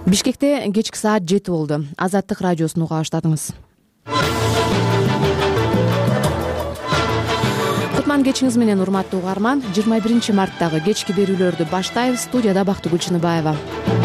Бишкекте кечки саат 7 болду. Азаттык радиосун уга баштадыңыз. Кутман кечиңиз менен урматтуу угарман. 21 марттагы кечки берүүлөрдү баштайбыз. Студияда Бактыгүл Чыныбаева.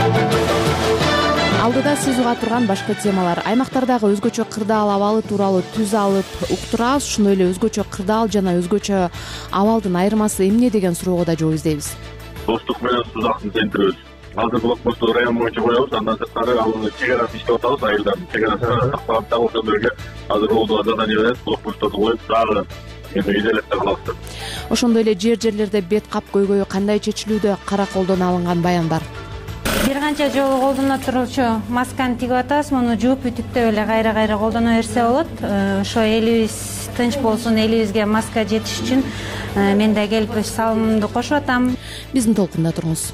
Алдыда сиз уга турган башка темалар: аймактардагы өзгөчө кырдаал абалы тууралуу түз алып уктурабыз. Ошондой эле өзгөчө кырдаал жана өзгөчө абалдын айырмасы эмне деген суроого да жооп издейбиз. Достук менен Сузактын центрибиз. Азыр блокпосту район боюнча коебуз, андан сырткары ал чегарасын иштеп атабыз, айылдардын чегарасын сактап дагы ошондойго азыр олдуга задание берип, блокпостторду коюп, дагы изолятта калабыз. Ошондой эле жерлерде бет кап көйгөйү кандай чечилүүдө, кара колдон алынган баян бар. Бир канча жолу колдоно турчу масканы тигип атабыз. Муну жууп бүтүктөп эле кайра колдоно берсе болот. Ошо элибиз тынч болсун, элибизге маска жетиш үчүн мен да келип өз салымымды кошуп атам. Биздин толкунда туруңуз.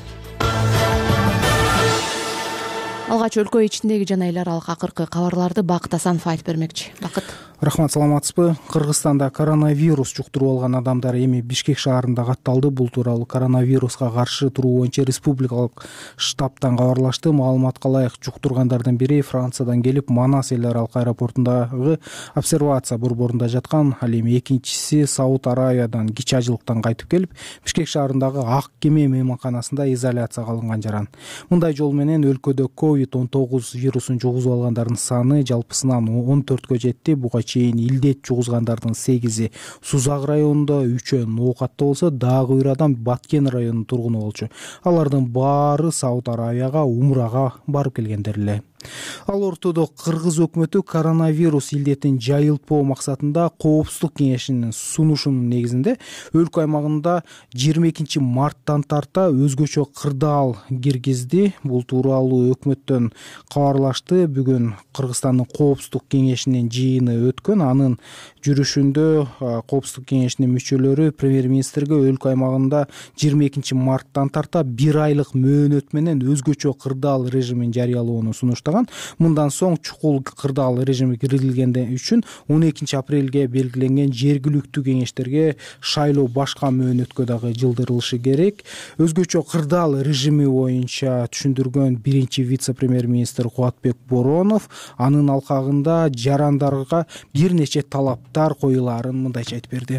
Алгач өлкө ичиндеги жана эл аралык акыркы кабарларды Бакыт Асанов айтып бермекчи. Бакыт. Рахмат, саламатсызбы? Кыргызстанда коронавирус жуктуруп алган адамдар эми Бишкек шаарында катталды. Бул тууралуу коронавируска каршы туруу боюнча республикалык штабтан кабарлашты. Маалыматка ылайык, жуктургандардын бири Франциядан келип, Манас эл аралык аэропортундагы обсервация борборунда жаткан. Ал эми экинчиси Сауд Аравиядан кич ажылыктан кайтып келип, Бишкек шаарындагы Ак Кеме мейманканасында изоляцияга алынган жаран. Мындай жол менен өлкөдө COVID-19 вирусун жугузуп алгандардын саны жалпысынан 14кө жетти. Буга чейин илдет жугузгандардын 8-и Сузак районунда, 3-өө Ноокатта болсо, дагы бир адам Баткен районунун тургуну болчу. Алардын баары Сауд Аравияга умрага барып келгендер эле. Ал ортодо Кыргыз өкмөтү коронавирус илдетин жайылтпоо максатында Коопсуздук кеңешинин сунушунун негизинде өлкө аймагында 22 марттан тарта өзгөчө кырдаал киргизди. Бул тууралуу өкмөттөн кабарлашты. Бүгүн Кыргызстандын Коопсуздук кеңешинин жыйыны өткөн. Анын жүрүшүндө Коопсуздук кеңешинин мүчөлөрү премьер-министрге өлкө аймагында 22 марттан тарта 1 айлык мөөнөт менен өзгөчө кырдаал режимин жарыялоону сунуштаган. Мындан соң чукул кырдаал режими киргизилгенден үчүн 12 апрелге белгиленген жергиликтүү кеңештерге шайлоо башка мөөнөткө дагы жылдырылышы керек. Өзгөчө кырдаал режими боюнча түшүндүргөн биринчи вице-премьер-министр Кубатбек Боронов анын алкагында жарандарга бир нече талаптар коюлаарын мындайча айтып берди.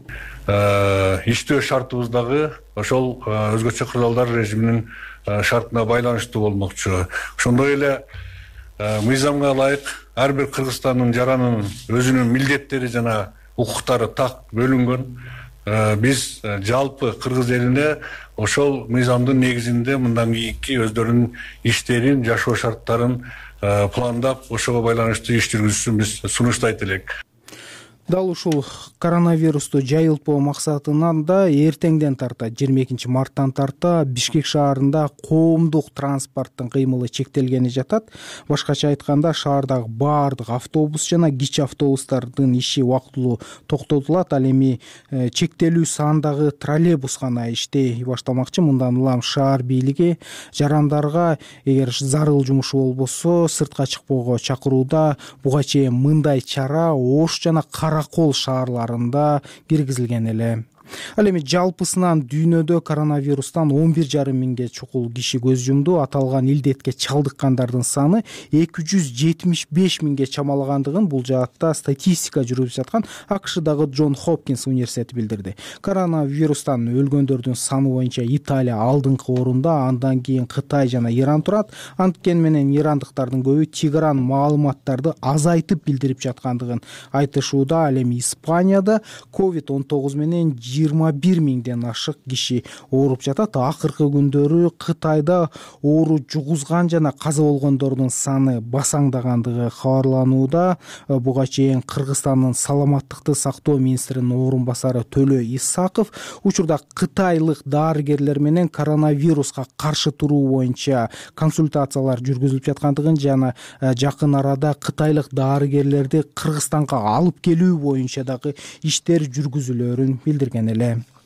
Иштөө шартыбыздагы ошол өзгөчө кырдаалдар режиминин шартына байланыштуу болмокчу. Ошондой эле мыйзамга ылайык ар бир Кыргызстандын жаранынын өзүнүн милдеттери жана укуктары так бөлүнгөн. Биз жалпы Кыргыз элине ошол мыйзамдын негизинде мындан кийинки өздөрүнүн иштерин, жашоо шарттарын пландап, ошого байланыштуу иш жүргүзүшүн биз сунуштайт элек. Дал ушул коронавирусту жайылтпоо максатынан да эртеңден тарта 22 марттан тарта Бишкек шаарында коомдук транспорттун кыймылы чектелгени жатат. Башкача айтканда, шаардагы баардык автобус жана кичи автобустардын иши убактылуу токтотулат. Ал эми чектелүү сандагы троллейбус гана иштей баштамакчы. Мындан улам шаар бийлиги жарандарга эгер зарыл жумушу болбосо сыртка чыкпоого чакырууда. Буга чейин мындай чара Ош жана Каракол шаарларында киргизилген эле. Ал эми жалпысынан дүйнөдө коронавирустан 11,5 миңге чукул киши көз жумду. Аталган илдетке чалдыккандардын саны 275 миңге чамалагандыгын бул жаатта статистика жүргүзүп жаткан АКШдагы Джон Хопкинс университети билдирди. Коронавирустан өлгөндөрдүн саны боюнча Италия алдыңкы орунда, андан кийин Кытай жана Иран турат. Анткени менен ирандыктардын көбү Тегеран маалыматтарды азайтып билдирип жаткандыгын айтышууда. Ал эми Испанияда COVID-19 менен 21 миңден ашык киши ооруп жатат. Акыркы күндөрү Кытайда оору жугузган жана каза болгондордун саны басаңдагандыгы кабарланууда. Буга чейин Кыргызстандын саламаттыкты сактоо министринин орун басары Төлө Исаков учурда кытайлык дарыгерлер менен коронавируска каршы туруу боюнча консультациялар жүргүзүлүп жаткандыгын жана жакын арада кытайлык дарыгерлерди Кыргызстанга алып келүү боюнча дагы иштер жүргүзүлөрүн билдирген эле.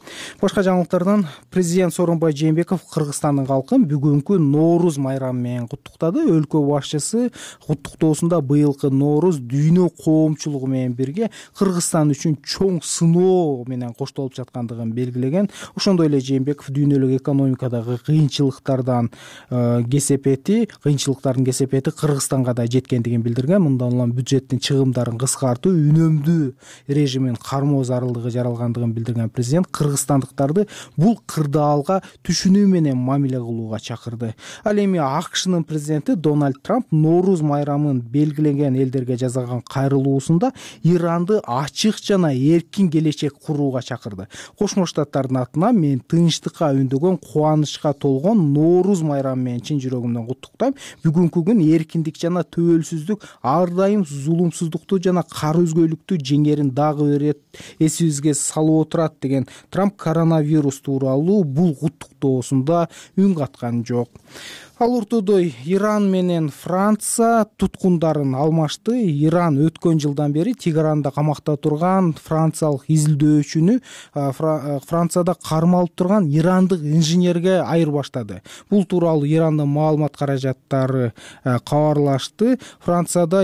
Башка жаңылыктардан президент Сооронбай Жээнбеков Кыргызстандын калкын бүгүнкү Нооруз майрамы менен куттуктады. Өлкө башчысы куттуктоосунда быйылкы Нооруз дүйнө коомчулугу менен бирге Кыргызстан үчүн чоң сыноо менен коштолуп жаткандыгын белгилеген. Ошондой эле Жээнбеков дүйнөлүк экономикадагы кыйынчылыктардын кесепети Кыргызстанга да жеткендигин билдирген. Мындан улам бюджеттин чыгымдарын кыскартуу, үнөмдүү режимин кармоо зарылдыгы жаралгандыгын билдирген президент кыргызстандыктарды бул кырдаалга түшүнүү менен мамиле кылууга чакырды. Ал эми АКШнын президенти Дональд Трамп Нооруз майрамын белгилеген элдерге жазган кайрылуусунда Иранды ачык жана эркин келечек курууга чакырды. Кошмо Штаттардын атынан мен тынчтыкка үндөгөн, кубанычка толгон Нооруз майрамы менен чын жүрөгүмдөн куттуктайм. Бүгүнкү күн эркиндик жана төөлсүздүк, ар дайым зулумсуздукту жана кара өзгөлүктү жеңерин дагы бир эсибизге салып отурат деген Трамп коронавирус тууралуу бул куттуктоосунда үн каткан жок. Ал ортодой Иран менен Франция туткундарын алмашты. Иран өткөн жылдан бери Тегеранда камакта турган франциялык изилдөөчүнү Францияда кармалып турган ирандык инженерге айырбаштады. Бул тууралуу Ирандын маалымат каражаттары кабарлашты. Францияда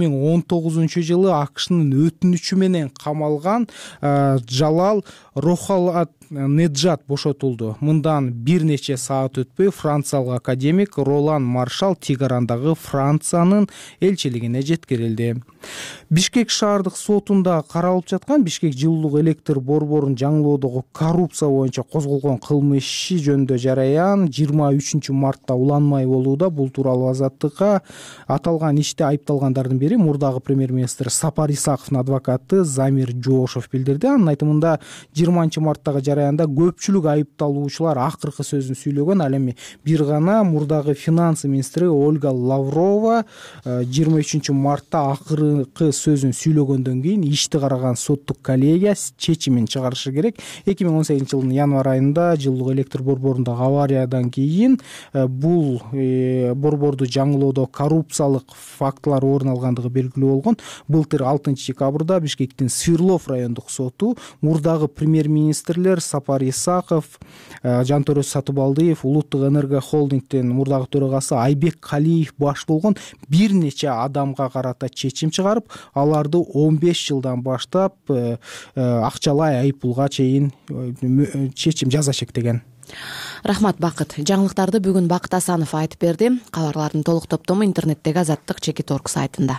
2019 жылы АКШнын өтүнүчү менен камалган Жалал Рохалат Неджат бошотулду. Мындан бир нече саат өтпөй франциялык академик Ролан Маршал Тегерандагы Франциянын элчилигине жеткирилди. Бишкек шаардык сотунда каралып жаткан Бишкек жылуулук электр борборун жаңылоодогу коррупция боюнча козголгон кылмыш иши жөнүндө жараян 23 мартта уланмай болууда. Бул тууралуу Азаттыкка аталган иште айыпталгандардын бири мурдагы премьер-министр Сапар Исаковдун адвокаты Замир Жоошев билдирди. Анын айтымында 20 марттагы жараянда көпчүлүк айыпталуучулар акыркы сөзүн сүйлөгөн. Ал эми бир гана мурдагы финанс министри Ольга Лаврова 23 мартта акыркы сөзүн сүйлөгөндөн кийин ишти караган соттук коллегия чечимин чыгарышы керек. 2018 жылдын январь айында жылуулук электр борборундагы авариядан кийин бул борборду жаңылоодо коррупциялык фактылар орун алгандыгы белгилүү болгон. Былтыр 6 декабрда Бишкектин Сверлов райондук соту мурдагы премьер-министрлер Сапар Исаков, Жантөрөз Сатыбалдиев, Улуттук энерго холдингдин мурдагы төрагасы Айбек Калиев баш болгон бир нече адамга карата чечим чыгарып, аларды 15 жылдан баштап акчалай айыппулга чейин чечим жаза чектеген. Рахмат Бакыт. Жаңылыктарды бүгүн Бакыт Асанов айтып берди. Кабарлардын толук топтому интернеттеги Азаттык.org сайтында.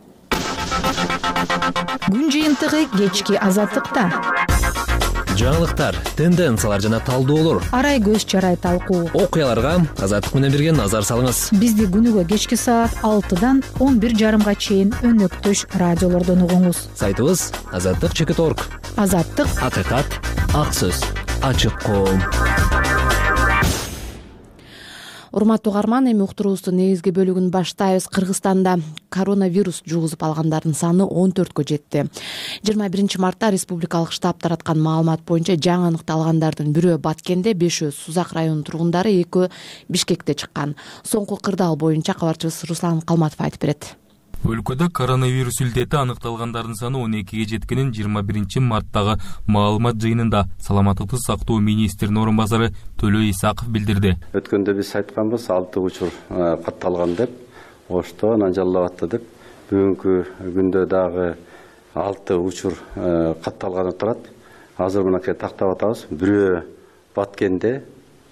Күн жыйынтыгы кечки Азаттыкта. Жаңылыктар, тенденциялар жана талдоолор, Арай көз чарай талкуу. окуяларга Азаттык менен бирге назар салыңыз. Бизди күнүгө кечки саат 6-дан 11:30 чейин өнөктөш радиолордон угуңуз. Сайтыбыз Азаттык.org. Азаттык, Акыйкат, ак сөз, ачык коом. Урматтуу угарман, эми уктуруубуздун негизги бөлүгүн баштайбыз. Кыргызстанда коронавирус жугузуп алгандардын саны 14кө жетти. 21 мартта республикалык штаб тараткан маалымат боюнча жаңы аныкталгандардын 1-өө Баткенде, 5-өө Сузак районунун тургундары, 2-өө Бишкекте чыккан. Соңку кырдаал боюнча кабарчыбыз Руслан Калматов айтып берет. Өлкөдө коронавирус илдети аныкталгандардын саны 12ге жеткенин 21 марттагы маалымат жыйынында саламаттыкты сактоо министринин орун басары Төлөө Исаков билдирди. Өткөндө биз айтканбыз 6 учур катталган деп, ошто анан жаллап атты деп. Бүгүнкү күндө дагы 6 учур катталганы турат. Азыр мынакей тактап атабыз. 1-өө Баткенде,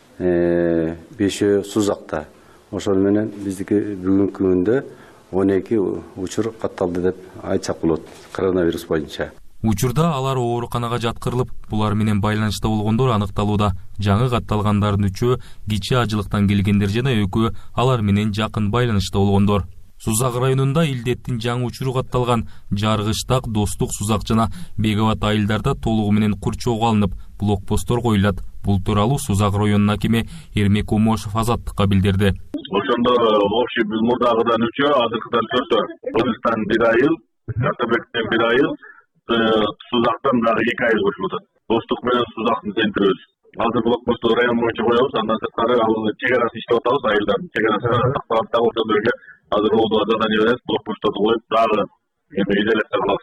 5-өө Сузакта. Ошол менен биздики бүгүнкү күндө 12 учур катталды деп айтсак болот коронавирус боюнча. Учурда алар ооруканага жаткырылып, булар менен байланышта болгондор аныкталууда. Жаңы катталгандардын 3-өө кичи ажылыктан келгендер жана 2-өө алар менен жакын байланышта болгондор. Сузак районунда илдеттин жаңы учуру катталган Жаргыштак, Достук, Сузак жана Беговат айылдарда толугу менен курчоого алынып, блокпосттор коюлат. Бул тууралуу Сузак районунун акими Эрмек Омошов Азаттыкка билдирди. Ошондо общий мурдагыдан 3-өө, азыркыдан 4-өө. Кыргызстан 1 айыл, Картабектен 1 айыл, Сузактан дагы 2 айыл кошулат. Достук менен Сузактын центрибиз. Азыр блокпосту район боюнча коебуз, андан сырткары ал чек арасы иштеп атабыз, айылдардын чек арасын сактап ошондо эле азыр олду задание беребиз, блокпостторду коюп дагы эми изоляция кылабыз.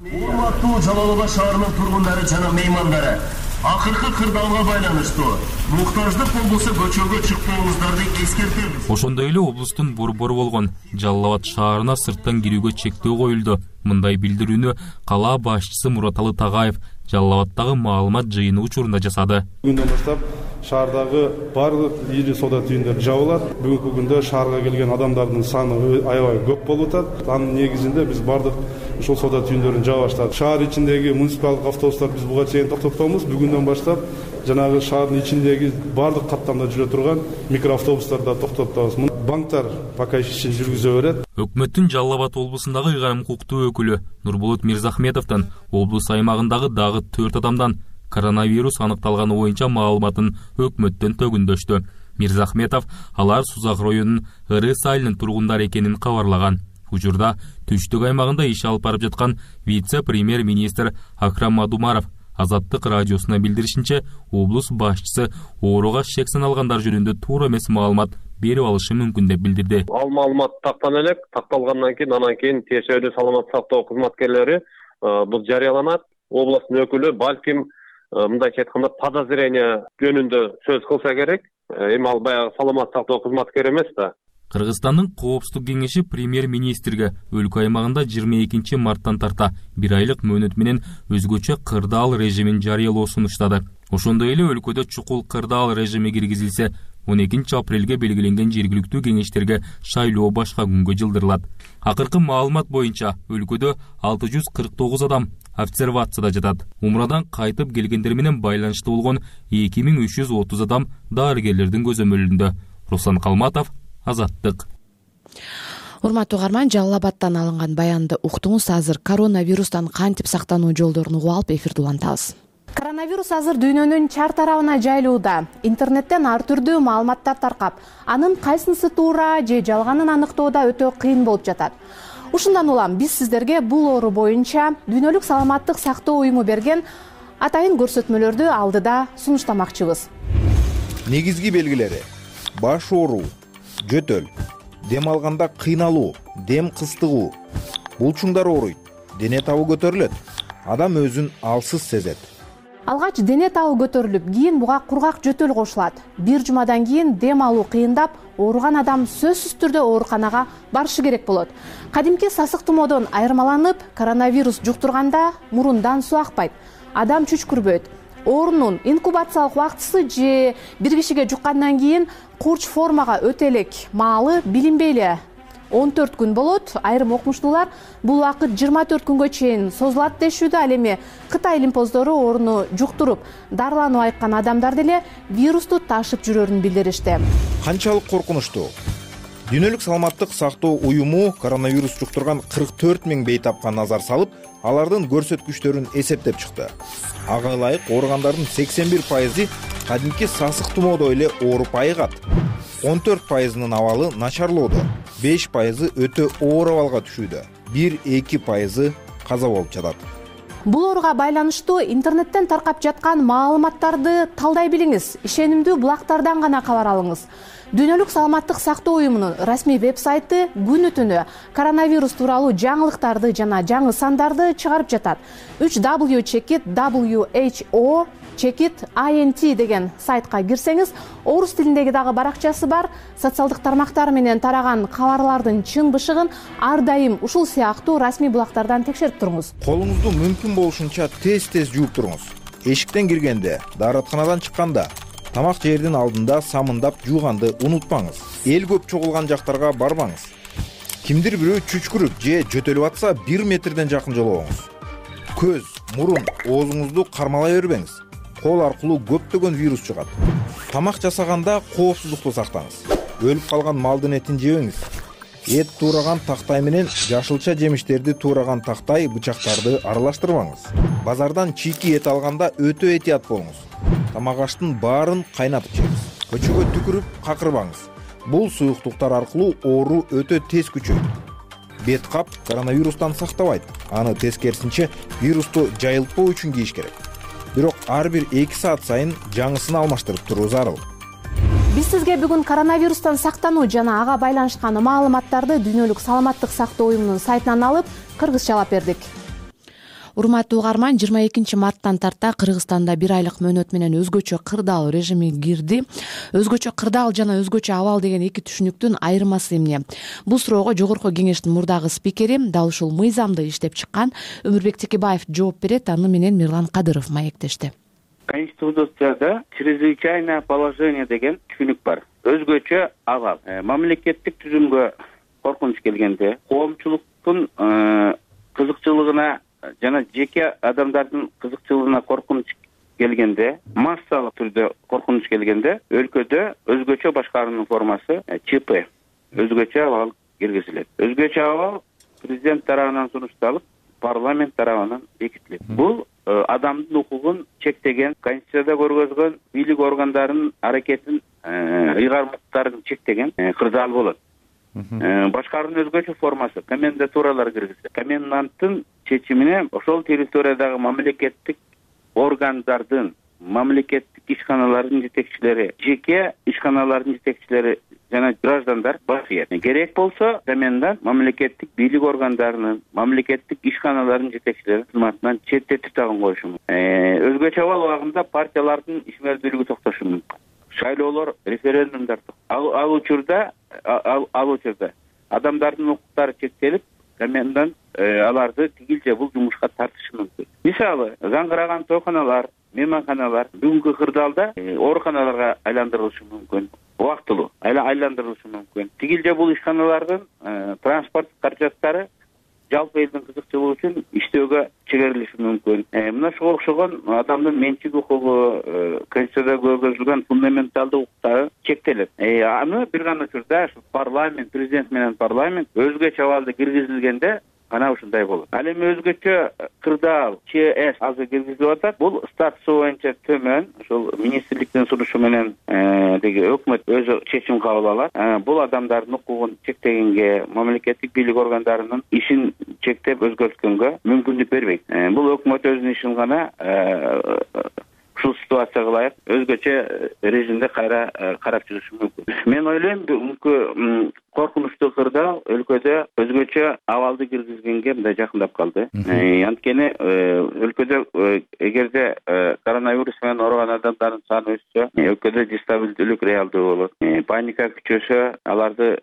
Урматтуу Жалал Абад шаарынын тургундары жана меймандары, акыркы кырдаалга байланыштуу муктаждык болбосо көчөгө чыкпооңуздарды эскертебиз. Ошондой эле облустун борбору болгон Жалал Абад шаарына сырттан кирүүгө чектөө коюлду. Мындай билдирүүнү кала башчысы Мураталы Тагаев Жалал Абаддагы маалымат жыйыны учурунда жасады. Бүгүндөн баштап шаардагы барлык ири соода түйүндөр жабылат. Бүгүнкү күндө шаарга келген адамдардын саны аябай көп болуп атат. Анын негизинде биз бардык ушул соода түйүндөрүн жаба баштадык. Шаар ичиндеги муниципалдык автобустар биз буга чейин токтотобуз. Бүгүндөн баштап жанагы шаардын ичиндеги бардык каттамда жүрө турган микроавтобустарда токтотобуз. Банктар пока ишин жүргүзө берет. Өкмөттүн Жалал Абад облусундагы ыйгарым укуктуу өкүлү Нурбулут Мирзахметовдон облус аймагындагы дагы 4 адамдан коронавирус аныкталганы боюнча маалыматын өкмөттөн төгүндөштү. Мирзахметов алар Сузак районунун Ырыс айылынын тургундары экенин кабарлаган. Учурда Түштүк аймагында иш алып барып жаткан вице-премьер-министр Акрам Мадумаров Азаттык радиосуна билдиришинче, облус башчысы ооруга шек саналгандар жөнүндө туура эмес маалымат берип алышы мүмкүн деп билдирди. Ал маалымат тактана элек, такталгандан кийин анан кийин тиешелүү саламаттык сактоо кызматкерлери бул жарыяланат. Областын өкүлү балким мындайча айтканда подозрение жөнүндө сөз кылса керек. Эми ал баягы саламаттык сактоо кызматкери эмес да. Кыргызстандын коопсуздук кеңеши премьер-министрге өлкө аймагында 22 марттан тарта 1 айлык мөөнөт менен өзгөчө кырдаал режимин жарыялоо сунуштады. Ошондой эле өлкөдө чукул кырдаал режими киргизилсе, 12 апрелге белгиленген жергиликтүү кеңештерге шайлоо башка күнгө жылдырылат. Акыркы маалымат боюнча өлкөдө 649 адам обсервацияда жатат. Умрадан кайтып келгендер менен байланыштуу болгон 2330 адам дарыгерлердин көзөмөлүндө. Руслан Калматов, Азаттык. Урматтуу угарман, Жалал Абадтан алынган баянды уктуңуз. Азыр коронавирустан кантип сактануу жолдорун угуп алып эфирди улантабыз. Коронавирус азыр дүйнөнүн чар тарабына жайылууда. Интернеттен ар түрдүү маалыматтар таркап, анын кайсынысы туура же жалганын аныктоодо өтө кыйын болуп жатат. Ушундан улам биз сиздерге бул оору боюнча дүйнөлүк саламаттык сактоо уюму берген атайын көрсөтмөлөрдү алдыда сунуштамакчыбыз. Негизги белгилери: баш ооруу, жөтөл, дем алганда кыйналуу, дем кыстыгуу, булчуңдар ооруйт, дене табы көтөрүлөт, адам өзүн алсыз сезет. Алгач дене табы көтөрүлүп, кийин буга кургак жөтөл кошулат. 1 жумадан кийин дем алуу кыйындап, ооруган адам сөзсүз түрдө ооруканага барышы керек болот. Кадимки сасык тумоодон айырмаланып, коронавирус жуктурганда мурундан суу акпайт, адам чүчкүрбөйт. Оорунун инкубациялык убактысы же бир кишиге жуккандан кийин курч формага өтө элек маалы билинбей эле 14 күн болот. Айрым окумуштуулар бул убакыт 24 күнгө чейин созулат дешүүдө. Ал эми Кытай лимпоздору ооруну жуктуруп, дарыланып айыккан адамдар деле вирусту ташып жүрөрүн билдиришти. Канчалык коркунучтуу? Дүйнөлүк саламаттык сактоо уюму коронавирус жуктурган 44 000 бейтапка назар салып, алардын көрсөткүчтөрүн эсептеп чыкты. Ага ылайык ооругандардын 81% кадимки сасык тумоодой эле ооруп айыгат. 14%-нын абалы начарлоодо, 5% өтө оор абалга түшүүдө, 1-2% каза болуп жатат. Бул ооруга байланыштуу интернеттен таркап жаткан маалыматтарды талдай билиңиз. Ишенимдүү булактардан гана кабар алыңыз. Дүйнөлүк саламаттык сактоо уюмунун расмий веб-сайты күнү түнү коронавирус тууралуу жаңылыктарды жана жаңы сандарды чыгарып жатат. 3w.WHO.int деген сайтка кирсеңиз, орус тилиндеги дагы баракчасы бар. Социалдык тармактар менен тараган кабарлардын чын бышыгын ар дайым ушул сыяктуу расмий булактардан текшерип туруңуз. Колуңузду мүмкүн болушунча тез жууп туруңуз. Эшиктен киргенде, дааратканадан чыкканда, тамак жердин алдында самындап жууганды унутпаңыз. Эл көп чогулган жактарга барбаңыз. Кимдир бирөө чүчкүрүп же жөтөлүп атса 1 метрден жакын жолобоңуз. Көз, мурун, оозуңузду кармалай бербеңиз. Кол аркылуу көптөгөн вирус чыгат. Тамак жасаганда коопсуздукту сактаңыз. Өлүп калган малдын этин жебеңиз. Эт туураган тактай менен жашылча жемиштерди туураган тактай, бычактарды аралаштырбаңыз. Базардан чийки эт алганда өтө этият болуңуз. Тамак аштын баарын кайнатып жеңиз. Көчөгө түкүрүп какырбаңыз. Бул суюктуктар аркылуу оору өтө тез күчөйт. Бет кап коронавирустан сактабайт. Аны тескерисинче вирусту жайылтпоо үчүн кийиш керек. Бирок ар бир 2 саат сайын жаңысын алмаштырып туруу зарыл. Биз сизге бүгүн коронавирустан сактануу жана ага байланышкан маалыматтарды Дүйнөлүк саламаттык сактоо уюмунун сайтынан алып, кыргызчалап бердик. урматтуу угарман, 22 марттан тарта Кыргызстанда 1 айлык мөөнөт менен өзгөчө кырдаал режими кирди. Өзгөчө кырдаал жана өзгөчө абал деген эки түшүнүктүн айырмасы эмне? Бул суроого Жогорку Кеңештин мурдагы спикери, дал ушул мыйзамды иштеп чыккан Өмүрбек Текебаев жооп берет. Аны менен Мирлан Кадыров маектешти. Конституцияда чрезвычайное положение деген түшүнүк бар. Өзгөчө абал. Мамлекеттик түзүмгө коркунуч келгенде, коомчулуктун кызыкчылыгына жана жеке адамдардын кызыкчылыгына коркунуч келгенде, массалык түрдө коркунуч келгенде, өлкөдө өзгөчө башкаруунун формасы ЧП, өзгөчө абал киргизилет. Өзгөчө абал президент тарабынан сунушталып, парламент тарабынан бекитилет. Бул адамдын укугун чектеген, конституцияда көргөзгөн бийлик органдарынын аракетин, ыйгарымдыктарын чектеген кырдаал болот. Башкаруунун өзгөчө формасы комендатуралар киргизилет. Коменданттын чечимине ошол территориядагы мамлекеттик органдардын, мамлекеттик ишканалардын жетекчилери, жеке ишканалардын жетекчилери жана граждандар баш ийет. Керек болсо, комендант мамлекеттик бийлик органдарынын, мамлекеттик ишканалардын жетекчилерин кызматынан четтетип тагын коюшу мүмкүн. Өзгөчө абал убагында партиялардын ишмердүүлүгү токтошу мүмкүн. Шайлоолор, референдумдар ал учурда адамдардын укуктары чектелип, комендант аларды тигил же бул жумушка тартышы мүмкүн. Мисалы, заңгыраган тойканалар, мейманканалар бүгүнкү кырдаалда ооруканаларга айландырылышы мүмкүн. Убактылуу айландырылышы мүмкүн. Тигил же бул ишканалардын транспорт каражаттары жалпы элдин кызыкчылыгы үчүн иштөөгө чегерилиши мүмкүн. Мына ошого окшогон адамдын менчик укугу, конституцияда көргөзүлгөн фундаменталдуу укуктары чектелет. Аны бир гана учурда парламент, президент менен парламент өзгөчө абалды киргизилгенде ана ушундай болот. Ал эми өзгөчө кырдаал ЧС азыр киргизилип атат. Бул статусу боюнча төмөн, ошол министрликтин сунушу менен деги өкмөт өзү чечим кабыл алат. Бул адамдардын укугун чектегенге, мамлекеттик бийлик органдарынын ишин чектеп өзгөрткөнгө мүмкүндүк бербейт. Бул өкмөт өзүнүн ишин гана ушул ситуацияга ылайык өзгөчө режимде кайра карап жүрүшү мүмкүн. Мен ойлойм, бүгүнкү коркунучтуу кырдаал өлкөдө өзгөчө абалды киргизгенге мындай жакындап калды. Анткени өлкөдө эгерде коронавирус менен ооруган адамдардын саны өссө, өлкөдө дестабилдүүлүк реалдуу болот. Паника күчөсө, аларды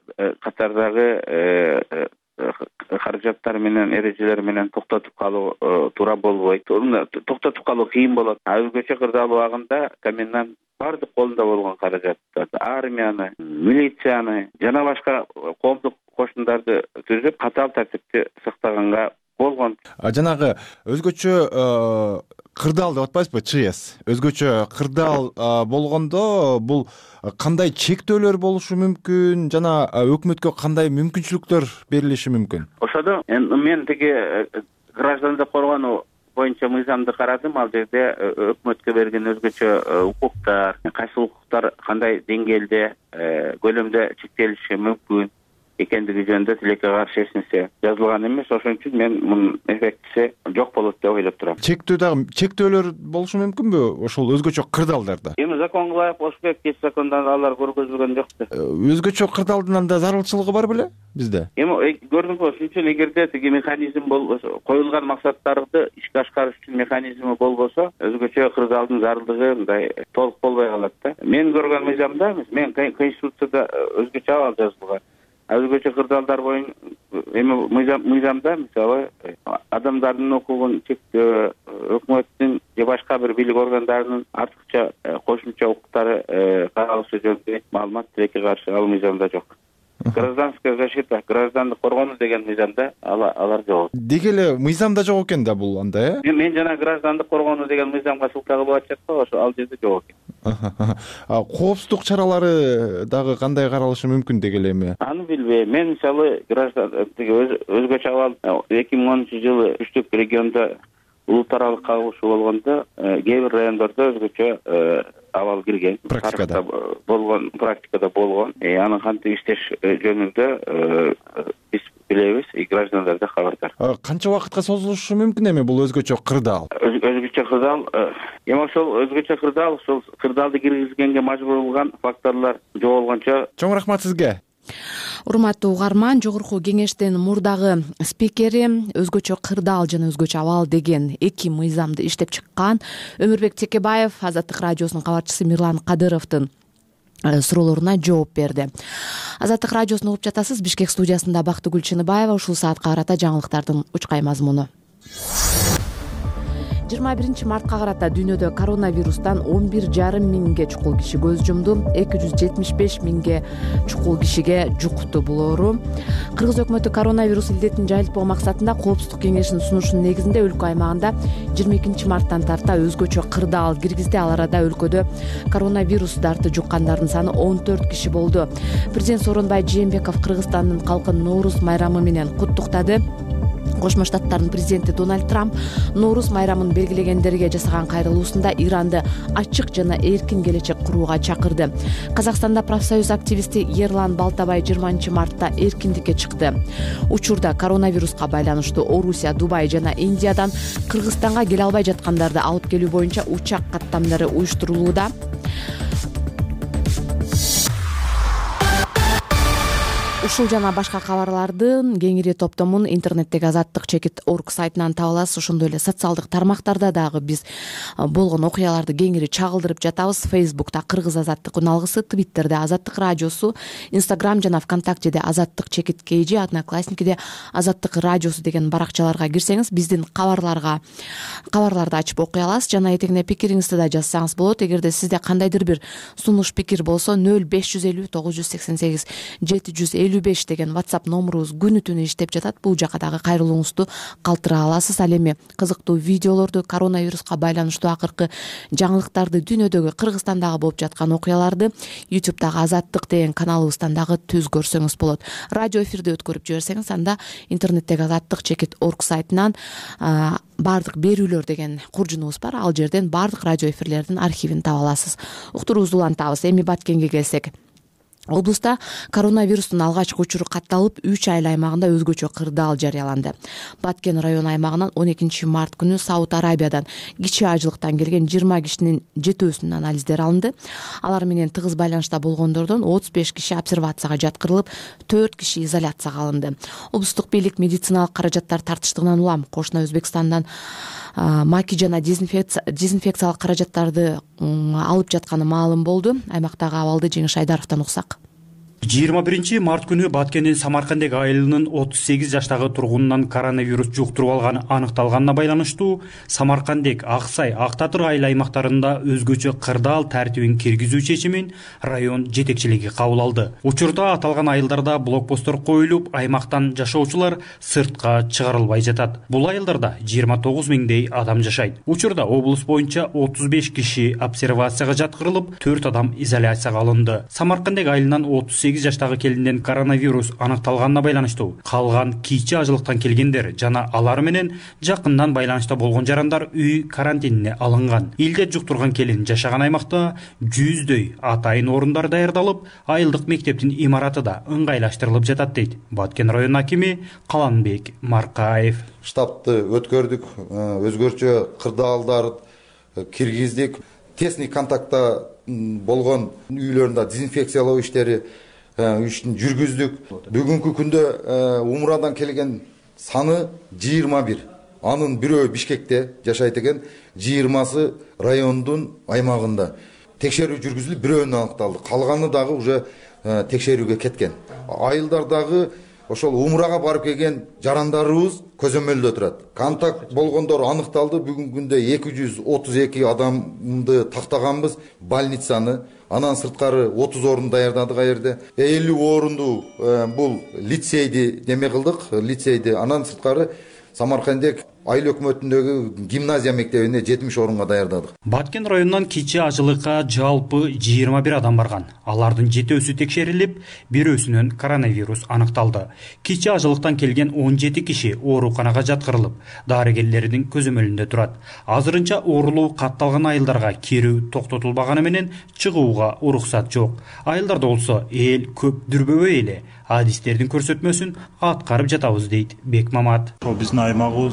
катардагы каражаттар менен, эрежелер менен токтотуп калуу туура болбойт. Токтотуп калуу кыйын болот. Өзгөчө кырдаал убагында комендант бардык колунда болгон каражаттарды, армияны, милицияны жана башка коомдук кошундарды түзүп, катаал тартипти сактаганга болгон. Жанагы өзгөчө кырдаал деп атпайсызбы, ЧС? Өзгөчө кырдаал болгондо бул кандай чектөөлөр болушу мүмкүн жана өкмөткө кандай мүмкүнчүлүктөр берилиши мүмкүн? Ошодо мен тиги граждандык коргонуу боюнча мыйзамды карадым. Ал жерде өкмөткө берген өзгөчө укуктар, кайсы укуктар кандай деңгээлде, көлөмдө чектелиши мүмкүн экендиги жөнүндө тилекке каршы эч нерсе жазылган эмес. Ошон үчүн мен мунун эффектиси жок болот деп ойлоп турам. Чектөөлөр болушу мүмкүнбү ошол өзгөчө кырдаалдарда? Эми законго ылайык болуш керек. Кеч закондо алар көргөзүлгөн жок да. Өзгөчө кырдаалдын анда зарылчылыгы бар беле бизде? Эми көрдүңүзбү, ошон үчүн эгерде тиги механизм болбосо, коюлган максаттарды ишке ашырыш үчүн механизми болбосо, өзгөчө кырдаалдын зарылдыгы мындай толук болбой калат да. Мен көргөн мыйзамда, мен конституцияда өзгөчө абал жазылган. Өзгөчө кырдаалдар боюнча эми мыйзамда мисалы адамдардын укугун чектөө, өкмөттүн же башка бир бийлик органдарынын артыкча кошумча укуктары каралышы жөнүндө маалымат тилекке каршы ал мыйзамда жок. Гражданская защита, граждандык коргонуу деген мыйзамда алар жок. Деги эле мыйзамда жок экен да бул анда, Мен жана граждандык коргонуу деген мыйзамга сылтагы болуп атышат, ошо ал жерде жок экен. Коопсуздук чаралары дагы кандай каралышы мүмкүн деги эле эми? Аны билбейм. Мен мисалы өзгөчө абал 2010-жылы түштүк региондо улуу таралык кагылышы болгондо кээ бир райондордо өзгөчө абал кирген. Практикада болгон. Аны кантип иштеш жөнүндө биз билебиз, граждандар да кабардар. Канча убакытка созулушу мүмкүн эми бул өзгөчө кырдаал? Өзгөчө кырдаал, эми ошол өзгөчө кырдаал, ошол кырдаалды киргизгенге мажбур болгон факторлор жоголгончо. Чоң рахмат сизге. Урматтуу угарман, жогорку кеңештин мурдагы спикери өзгөчө кырдаал жана өзгөчө абал деген эки мыйзамды иштеп чыккан Өмүрбек Текебаев Азаттык радиосунун кабарчысы Мирлан Кадыровдун суроолоруна жооп берди. Азаттык радиосун угуп жатасыз. Бишкек студиясында Бактыгүл Чыныбаева. Ушул саатка карата жаңылыктардын учкай мазмуну. 21 мартка карата дүйнөдө коронавирустан 11,5 миңге чукул киши көз жумду, 275 миңге чукул кишиге жукту бул оору. Кыргыз өкмөтү коронавирус илдетин жайылтпоо максатында Коопсуздук кеңешинин сунушунун негизинде өлкө аймагында 22 марттан тарта өзгөчө кырдаал киргизди. Ал арада өлкөдө коронавирус дарты жуккандардын саны 14 киши болду. Президент Сооронбай Жээнбеков Кыргызстандын калкын Ноорус майрамы менен куттуктады. Кошмо Штаттардын президенти Дональд Трамп Ноорус майрамын белгилегендерге жасаган кайрылуусунда Иранды ачык жана эркин келечек курууга чакырды. Казакстанда профсоюз активисти Ерлан Балтабай 20 мартта эркиндикке чыкты. Учурда коронавируска байланыштуу Орусия, Дубай жана Индиядан Кыргызстанга келе албай жаткандарды алып келүү боюнча учак каттамдары уюштурулууда. Ушул жана башка кабарлардын кеңири топтомун интернеттеги azattik.org сайтынан таба аласыз. Ошондой эле социалдык тармактарда дагы биз болгон окуяларды кеңири чагылдырып жатабыз. Facebook'та Кыргыз Азаттык уналгысы, Twitter'де Азаттык радиосу, Instagram жана ВКонтактеде azattik.kg, Одноклассникиде Азаттык радиосу деген баракчаларга кирсеңиз, биздин кабарларды ачып окуй аласыз. Жана этегине пикириңизди да жазсаңыз болот. Эгерде сизде кандайдыр бир сунуш пикир болсо 0550 988 755 деген WhatsApp номурубуз күнү түнү иштеп жатат. Бул жака дагы кайрылууңузду калтыра аласыз. Ал эми кызыктуу видеолорду, коронавируска байланыштуу акыркы жаңылыктарды, дүйнөдөгү, Кыргызстандагы болуп жаткан окуяларды YouTube'дагы Азаттык деген каналыбыздан дагы түз көрсөңүз болот. Радио эфирде өткөрүп жиберсеңиз, анда интернеттеги azattik.org сайтынан бардык берүүлөр деген куржунубуз бар. Ал жерден бардык радио эфирлердин архивин таба аласыз. Уктурубузду улантабыз. Эми Баткенге келсек. Облуста коронавирустун алгачкы учуру катталып, 3 айыл аймагында өзгөчө кырдаал жарыяланды. Баткен район аймагынан 12 март күнү Сауд Арабиядан кичи ажылыктан келген 20 кишинин жетөөсүнүн анализдери алынды. Алар менен тыгыз байланышта болгондордон 35 киши обсервацияга жаткырылып, 4 киши изоляцияга алынды. Облустук бийлик медициналык каражаттар тартыштыгынан улам кошуна Өзбекстандан маки жана дезинфекциялык каражаттарды алып жатканы маалым болду. Аймактагы абалды Жеңиш Айдаровдон уксак. 21 март күнү Баткендин Самаркандек айылынын 38 жаштагы тургунунан коронавирус жуктуруп алганы аныкталганына байланыштуу Самаркандек, Аксай, Актатыр айыл аймактарында өзгөчө кырдаал тартибин киргизүү чечимин район жетекчилиги кабыл алды. Учурда аталган айылдарда блокпосттор коюлуп, аймактан жашоочулар сыртка чыгарылбай жатат. Бул айылдарда 29 миңдей адам жашайт. Учурда облус боюнча 35 киши обсервацияга жаткырылып, 4 адам изоляцияга алынды. Самаркандек айылынан 38 жаштагы келинден коронавирус аныкталганына байланыштуу калган кийчи ажылыктан келгендер жана алар менен жакындан байланышта болгон жарандар үй карантинине алынган. Илде жуктурган келин жашаган аймакта 100дөй атайын орундар даярдалып, айылдык мектептин имараты да ыңгайлаштырылып жатат дейт Баткен район акими Каланбек Маркаев. Штабты өткөрдүк, өзгөчө кырдаалдар киргиздик, тесный контактта болгон үйлөрүндө дезинфекциялоо иштери жүргүздүк. Бүгүнкү күндө умрадан келген саны 21. Анын бирөө Бишкекте жашайт экен, 20сы райондун аймагында. Текшерүү жүргүзүлүп, бирөөнү аныкталды. Калганы дагы уже текшерүүгө кеткен. Айылдардагы ошол умрага барып келген жарандарыбыз көзөмөлдө турат. Контакт болгондор аныкталды. Бүгүнкү күндө 232 адамды тактаганбыз, больницаны. Анан сырткары 30 орун даярдадык аерде. 50 орунду бул лицейди неме кылдык, лицейди. Анан сырткары Самаркандек айыл өкмөтүндөгү гимназия мектебине 70 орунга даярдадык. Баткен районунан кичи ажылыкка жалпы 21 адам барган. Алардын жетөөсү текшерилип, бирөөсүнөн коронавирус аныкталды. Кичи ажылыктан келген 17 киши ооруканага жаткырылып, дарыгерлердин көзөмөлүндө турат. Азырынча оорулуу катталган айылдарга кирүү токтотулбаганы менен чыгууга уруксат жок. Айылдарда болсо эл көп дүрбөбөй эле адистердин көрсөтмөсүн аткарып жатабыз дейт Бек Мамат. Биздин аймагыбызда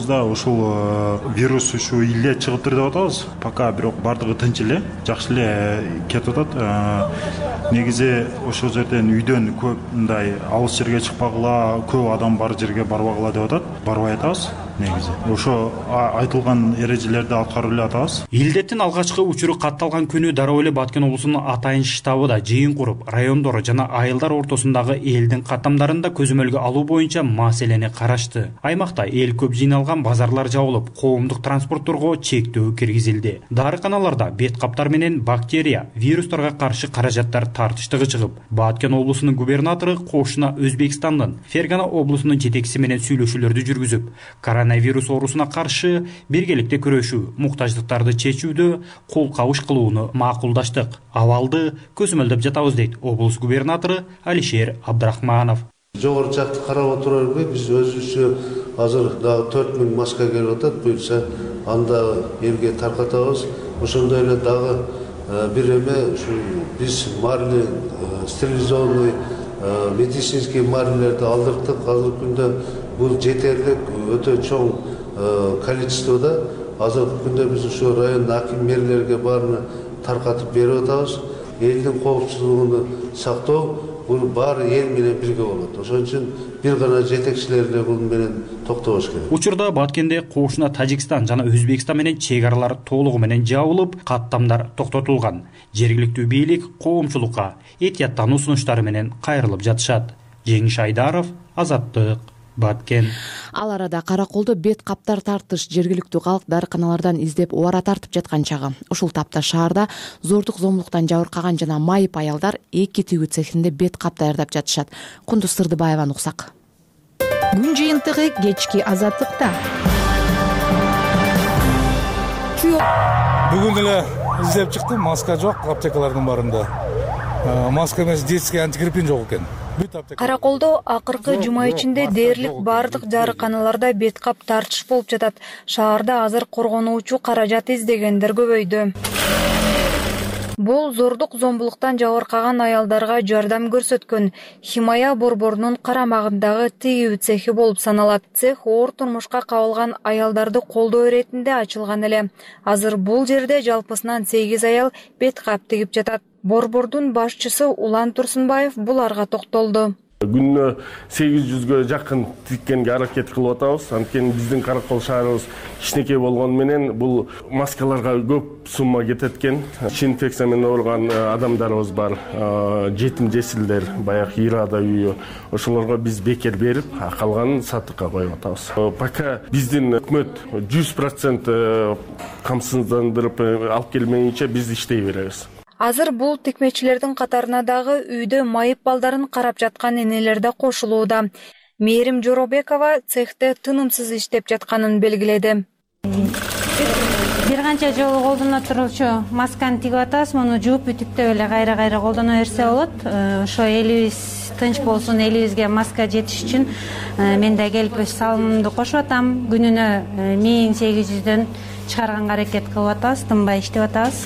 ушул вирус ушу иле чыгыптыр деп атабыз. Пока бирок бардыгы тынч эле, жакшы эле кетип атат. Негизи ошол жерден үйдөн көп мындай алыс жерге чыкпагыла, көп адам бар жерге барбагыла деп атат. Барбай атабыз. Негизи ошо айтылган эрежелерди аткарып эле атабыз. Илдеттин алгачкы учуру катталган күнү дароо эле Баткен облусунун Атайын штабы да жыйын куруп, райондор жана айылдар ортосундагы элдин каттамдарын да көзөмөлгө алуу боюнча маселени карашты. Аймакта эл көп жыйналган базарлар жабылып, коомдук транспортторго чектөө киргизилди. Дарыканаларда бет каптар менен бактерия, вирустарга каршы каражаттар тартыштыгы чыгып, Баткен облусунун губернатору кошуна Өзбекстандын Фергана облусунун жетекчиси менен сүйлөшүүлөрдү жүргүзүп, коронавирус оорусуна каршы биргеликте күрөшүү, муктаждыктарды чечүүдө кол кабыш кылууну макулдаштык. Абалды көзөмөлдөп жатабыз дейт облус губернатору Алишер Абдрахманов. Жогору жакты карап отурарбы, биз өзүбүзчө азыр дагы 4000 маска келип атат, буюрса анда элге таркатабыз. Ошондой эле дагы бир эме ушу биз марлы стерилизованный медицинский марлерди алдырдык. Азыркы күндө бул жетерлик, өтө чоң количествода. Азыркы күндө биз ушу район аким мэрлерге баарына таркатып берип атабыз. Элдин коопсуздугун сактоо бул баары эл менен бирге болот. Ошон үчүн бир гана жетекчилер эле бул менен токтобуш керек. Учурда Баткенде кошуна Тажикстан жана Өзбекстан менен чек аралар толугу менен жабылып, каттамдар токтотулган. Жергиликтүү бийлик коомчулукка этияттануу сунуштары менен кайрылып жатышат. Жеңиш Айдаров, Азаттык, Баткен. Ал арада Караколдо бет каптар тартыш жергиликтүү калк дарыканалардан издеп убара тартып жаткан чагы. Ушул тапта шаарда зордук зомбулуктан жабыркаган жана майып аялдар эки тигүү цехинде бет кап даярдап жатышат. Кундуз Сырдыбаеваны уксак. Күн жыйынтыгы кечки Азаттыкта. Бүгүн эле издеп чыктым, маска жок аптекалардын баарында. Маска эмес, детский антигриппин жок экен. Караколдо акыркы жума ичинде дээрлик бардык дарыканаларда бет кап тартыш болуп жатат. Шаарда азыр коргонуучу каражат издегендер көбөйдү. Бул зордук зомбулуктан жабыркаган аялдарга жардам көрсөткөн Химая борборунун карамагындагы тигүү цехи болуп саналат. Цех оор турмушка кабылган аялдарды колдоо иретинде ачылган эле. Азыр бул жерде жалпысынан 8 аял бет кап тигип жатат. Борбордун башчысы Улан Турсунбаев буларга токтолду. Күнүнө 800гө жакын тиккенге аракет кылып атабыз. Анткени биздин Каракол шаарыбыз кичинекей болгону менен бул маскаларга көп сумма кетет экен. Ич инфекция менен ооруган адамдарыбыз бар. Жетим жесилдер, баягы Ирада үйү. Ошолорго биз бекер берип, калганын сатыкка коюп атабыз. Пока биздин өкмөт 100% камсыздандырып алып келмейинче биз иштей беребиз. Азыр бул тикмечилердин катарына дагы үйдө майып балдарын карап жаткан энелер да кошулууда. Мээрим Жоробекова цехте тынымсыз иштеп жатканын белгиледи. Бир канча жолу колдоно турчу масканы тигип атабыз, муну жууп бүтүктөп эле кайра колдоно берсе болот. Ошо элибиз тынч болсун, элибизге маска жетиш үчүн мен да келип өз салымымды кошуп атам. Күнүнө 1800дөн чыгарганга аракет кылып атабыз, тынбай иштеп атабыз.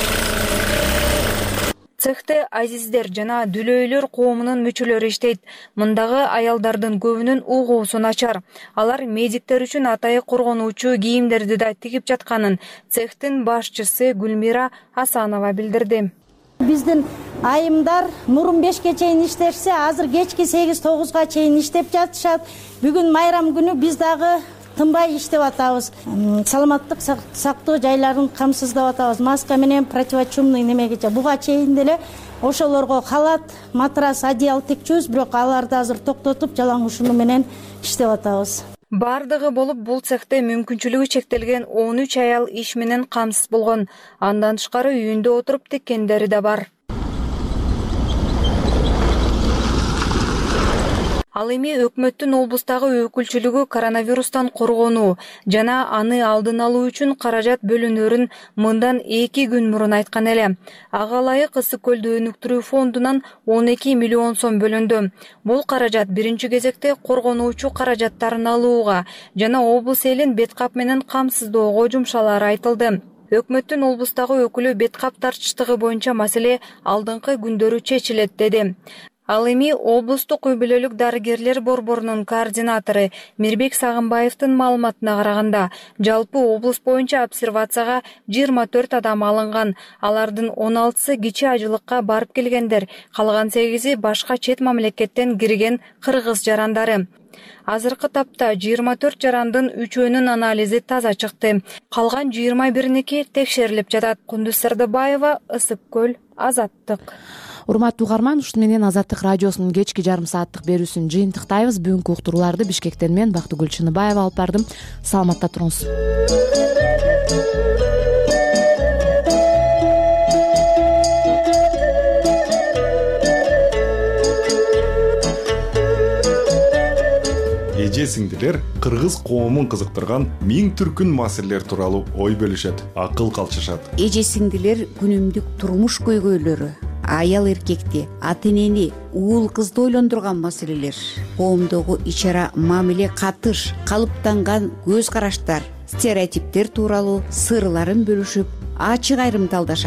Цехте азиздер жана дүлөйлөр коомунун мүчөлөрү иштейт. Мындагы аялдардын көбүнүн угуусу начар. Алар медиктер үчүн атайы коргонуучу кийимдерди да тигип жатканын цехтин башчысы Гүлмира Асанова билдирди. Биздин айымдар мурун 5ке чейин иштешсе, азыр кечки 8-9га чейин иштеп жатышат. Бүгүн майрам күнү биз дагы тынбай иштеп атабыз. Саламаттык сактоо жайларын камсыздап атабыз. Маска менен противочумный немегече буга чейин деле ошолорго халат, матрас, одеял тикчүбүз, бирок аларды азыр токтотуп жалаң ушуну менен иштеп атабыз. Бардыгы болуп бул цехте мүмкүнчүлүгү чектелген 13 аял иш менен камсыз болгон. Андан тышкары үйүндө отуруп тиккендери да бар. Ал эми өкмөттүн облустагы өкүлчүлүгү коронавирустан коргонуу жана аны алдын алуу үчүн каражат бөлүнөрүн мындан 2 күн мурун айткан эле. Ага ылайык Ысык көлдү өнүктүрүү фондунан 12 миллион сом бөлүндү. Бул каражат биринчи кезекте коргонуучу каражаттарын алууга жана облус элин бет кап менен камсыздоого жумшалары айтылды. Өкмөттүн облустагы өкүлү бет кап тартыштыгы боюнча маселе алдыңкы күндөрү чечилет деди. Ал эми облустук үй бүлөлүк дарыгерлер борборунун координатору Мирбек Сагынбаевдин маалыматына караганда, жалпы облус боюнча обсервацияга 24 адам алынган. Алардын 16сы кичи ажылыкка барып келгендер, калган 8-и башка чет мамлекеттен кирген кыргыз жарандары. Азыркы тапта 24 жарандын 3өөнүн анализи таза чыкты. Калган 21-ники текшерилип жатат. Кундуз Сырдыбаева, Ысык көл, Азаттык. Урматтуу угарман, ушуну менен Азаттык радиосунун кечки жарым сааттык берүүсүн жыйынтыктайбыз. Бүгүнкү уктурууларды Бишкектен мен Бактыгүл Чыныбаева алып бардым. Саламатта туруңуз. Эже-сиңдилер кыргыз коомун кызыктырган миң түркүн маселелер тууралуу ой бөлүшөт, акыл калчышат. Эже-сиңдилер күнүмдүк турмуш көйгөйлөрү, аял эркекти, ата энени, уул кызды ойлондурган маселелер, коомдогу ич-ара мамиле, катыш, калыптанган көз караштар, стереотиптер тууралуу сырларын бөлүшүп, ачык айрымдалдашат.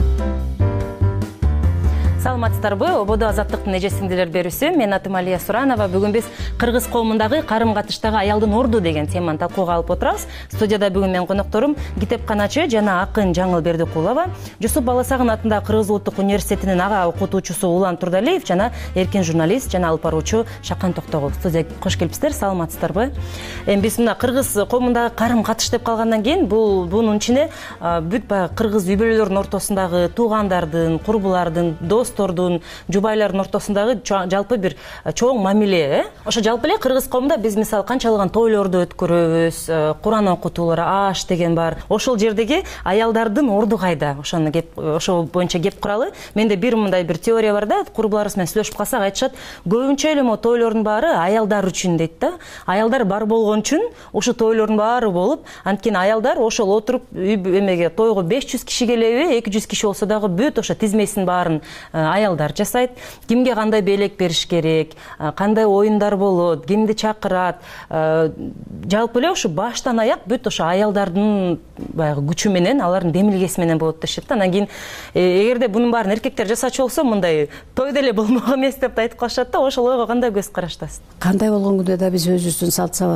Саламатсыздарбы? Ободо Азаттыктын эже-сиңдилер берүүсү. Мен атым Алия Суранова. Бүгүн биз кыргыз коомундагы карым-катыштагы аялдын орду деген теманы талкууга алып отурабыз. Студияда бүгүн менин конокторум китепканачы жана акын Жаңыл Бердикулова, Жусуп Баласагын атындагы Кыргыз улуттук университетинин ага окутуучусу Улан Турдалиев жана эркин журналист жана алып баруучу Шакан Токтогул. Студияга кош келипсиздер. Саламатсыздарбы? Биз мына кыргыз коомундагы карым-катыш деп калгандан кийин бунун ичине бүт баягы кыргыз үй бүлөлөрүнүн ортосундагы туугандардын, курбулардын, достордун, жубайлардын ортосундагы жалпы бир чоң мамиле. Ошо жалпы эле кыргыз коомунда биз мисалы канчалыган тойлорду өткөрөбүз, Куран окутуулары, аш деген бар. Ошол жердеги аялдардын орду кайда? Ошол боюнча кеп куралы. Менде бир мындай бир теория бар да, курбуларыбыз менен сүйлөшүп калсак айтышат, көбүнчө эле могу тойлордун баары аялдар үчүн дейт да. Аялдар бар болгон үчүн ошо тойлордун баары болуп, анткени аялдар ошол отуруп эмеге тойго 500 киши келеби, 200 киши болсо дагы бүт ошо тизмесин баарын аялдар жасайт. Кимге кандай белек бериш керек, кандай оюндар болот, кимди чакырат. Жалпы эле ошо баштан аяк бүт ошо аялдардын баягы күчү менен, алардын демилгеси менен болот дешет да. Анан кийин эгерде бунун баарын эркектер жасачу болсо, мындай той деле болмок эмес деп айтып калышат да. Ошол ойго кандай көз караштасыз? Кандай болгон күндө да биз өзүбүздүн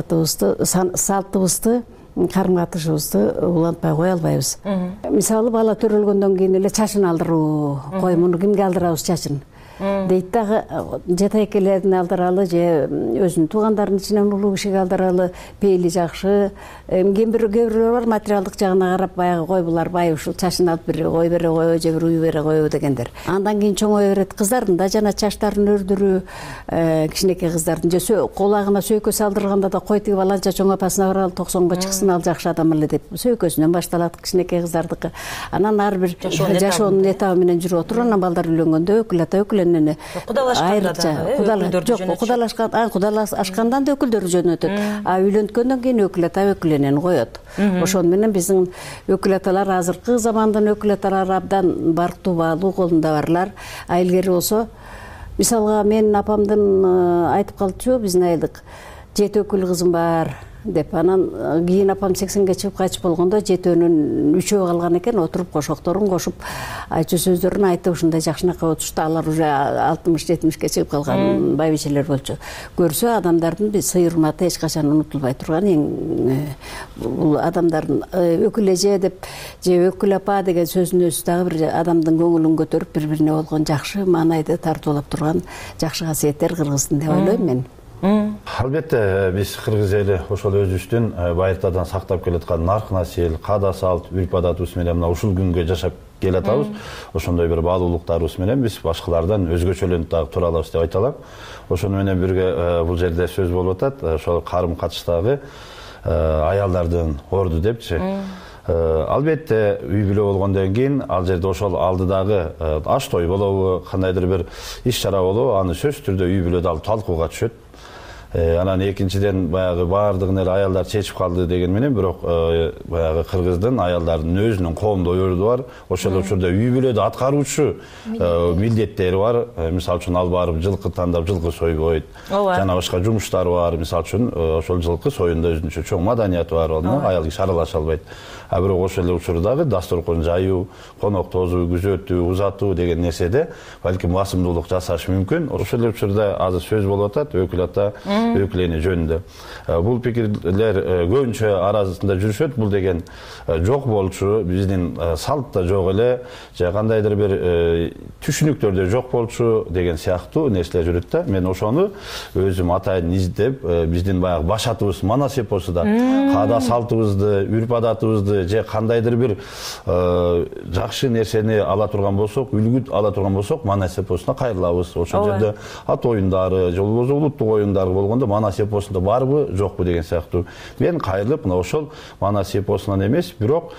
салтыбызды, карым-катышыбызды улантпай кое албайбыз. Мисалы бала төрөлгөндөн кийин эле чачын алдыруу, кой муну кимге алдырабыз чачын дейт дагы, жата экелерин алдыралы же өзүнүн туугандарынын ичинен улуу кишиге алдыралы, пейили жакшы. Кээ-бирөө бар материалдык жагына карап баягы кой булар бай ушул чачын алып бир кой бере коебу же бир үй бере коебу дегендер. Андан кийин чоңое берет. Кыздардын да жана чачтарын өрдүрүү, кичинекей кыздардын же кулагына сөйкө салдырганда да кой тиги баланча чоң апасына баралы, 90га чыксын, ал жакшы адам эле деп сөйкөсүнөн башталат кичинекей кыздардыкы. Анан ар бир жашоонун этабы менен жүрүп отуруп, анан балдар үйлөнгөндө өкүл ата өкүл кудалашкандан да өкүлдөрү жөнөтөт. А үйлөнткөндөн кийин өкүл ата өкүл энени коет. Ошону менен биздин өкүл аталар азыркы замандын өкүл аталары абдан барктуу, баалуу, колунда барлар. А илгери болсо, мисалга менин апамдын айтып калчу, биздин айылдык 7 өкүл кызым бар деп. Анан кийин апам 80ге чыгып кайтып болгондо 7өөнүн 3өө калган экен, отуруп кошокторун кошуп айтчу сөздөрүн айтып ушундай жакшынакай отушту. Алар уже 60-70ке чыгып калган байбичелер болчу. Көрсө адамдардын сый урматы эч качан унутулбай турган. Бул адамдардын өкүл эже деп же өкүл апа деген сөздүн өзү дагы бир адамдын көңүлүн көтөрүп, бири-бирине болгон жакшы маанайды тартуулап турган жакшы касиеттер кыргыздын деп ойлойм мен. Албетте биз кыргыз эли ошол өзүбүздүн байыртадан сактап келаткан нарк насил, каада салт, үрп адатыбыз менен мына ушул күнгө жашап келатабыз. Ошондой бир баалуулуктарыбыз менен биз башкалардан өзгөчөлөнүп дагы тура алабыз деп айта алам. Ошону менен бирге бул жерде сөз болуп атат, ошол карым-катыштагы аялдардын орду депчи. Албетте үй бүлө болгондон кийин ал жерде ошол алдыдагы аш той болобу, кандайдыр бир иш чара болобу, аны сөзсүз түрдө үй бүлөдө алып талкууга түшөт. Анан экинчиден баягы баардыгын эле аялдар чечип калды деген менен, бирок баягы кыргыздын аялдардын өзүнүн коомдо өрдү бар. Ошол учурда үй бүлөдө аткаруучу милдеттери бар. Мисалы үчүн ал барып жылкы тандап жылкы сойбойт. Жана башка жумуштары бар. Мисалы үчүн ошол жылкы союнда өзүнчө чоң маданияты бар. Аял киши аралаша албайт. А бирок ошол эле учурдагы дасторкон жаюу, конок тозуу, күзөтүү, узатуу деген нерседе балким басымдуулук жасаш мүмкүн. Ошол эле учурда азыр сөз болуп атат өкүл ата, өкүл эне жөнүндө. Бул пикирлер көбүнчө арасында жүрүшөт. Бул деген жок болчу, биздин салтта жок эле, же кандайдыр бир түшүнүктөрдө жок болчу деген сыяктуу нерселер жүрөт да. Мен ошону өзүм атайын издеп, биздин баягы баш атыбыз Манас эпосунда каада салтыбызды, үрп адатыбызды же кандайдыр бир жакшы нерсени ала турган болсок, үлгү ала турган болсок, Манас эпосуна кайрылабыз. Ошол жерде ат оюндары, же болбосо улуттук оюндар болгондо Манас эпосунда барбы, жокпу деген сыяктуу. Мен кайрылып, мына ошол Манас эпосунан эмес, бирок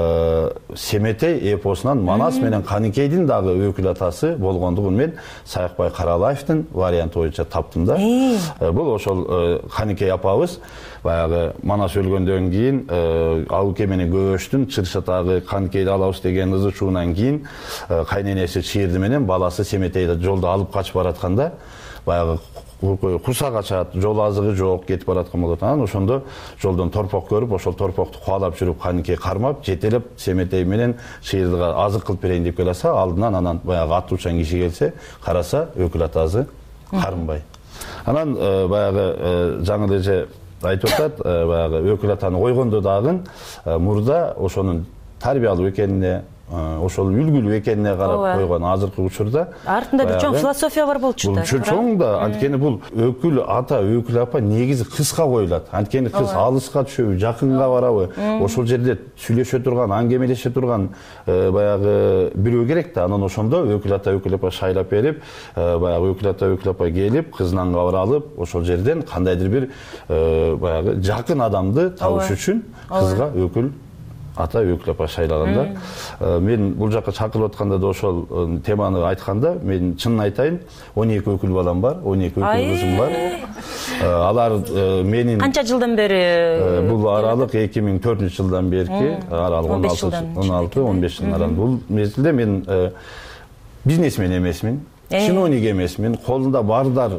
Семетей эпосунан Манас менен Каникейдин дагы өкүл атасы болгондугун мен Саякбай Каралаевдин варианты боюнча таптым да. Бул ошол Каникей апабыз баягы Манас өлгөндөн кийин Алуке менен Көбөштүн Чыршатагы Каникейди алабыз деген ызы чуунан кийин кайненеси Чирди менен баласы Семетейди жолдо алып качып баратканда баягы курсак ачат, жол азыгы жок, кетип бараткан болот. Анан ошондо жолдон торпок көрүп, ошол торпокту кубалап жүрүп Каникей кармап, жетелеп Семетей менен Чирдига азык кылып берейин деп келса, алдынан анан баягы аттуучан киши келсе, караса өкүл атасы карынбай. Анан баягы жаңы эже айтып атат, баягы өкүл атаны койгондо дагы мурда ошонун тарбиялуу экенине, ошол үлгүлүү экенине карап койгон. Азыркы учурда артында бир чоң философия бар болчу да. Чоң да, анткени бул өкүл ата, өкүл апа негизи кызга коюлат. Анткени кыз алыска түшөбү, жакынга барабы, ошол жерде сүйлөшө турган, аңгемелеше турган баягы бирөө керек да. Анан ошондо өкүл ата, өкүл апа шайлап берип, баягы өкүл ата, өкүл апа келип, кызынан кабар алып, ошол жерден кандайдыр бир баягы жакын адамды табыш үчүн кызга өкүл ата, өкүл апа шайлаганда. Мен бул жакка чакырылып атканда да ошол теманы айтканда, мен чынын айтайын, 12 өкүл балам бар, 12 өкүл кызым бар. Алар менин канча жылдан бери? Бул аралык 2004-жылдан берки, аралык 16-15 жылдан аралык. Бул мезгилде мен бизнесмен эмесмин, чиновник эмесмин, колунда бардар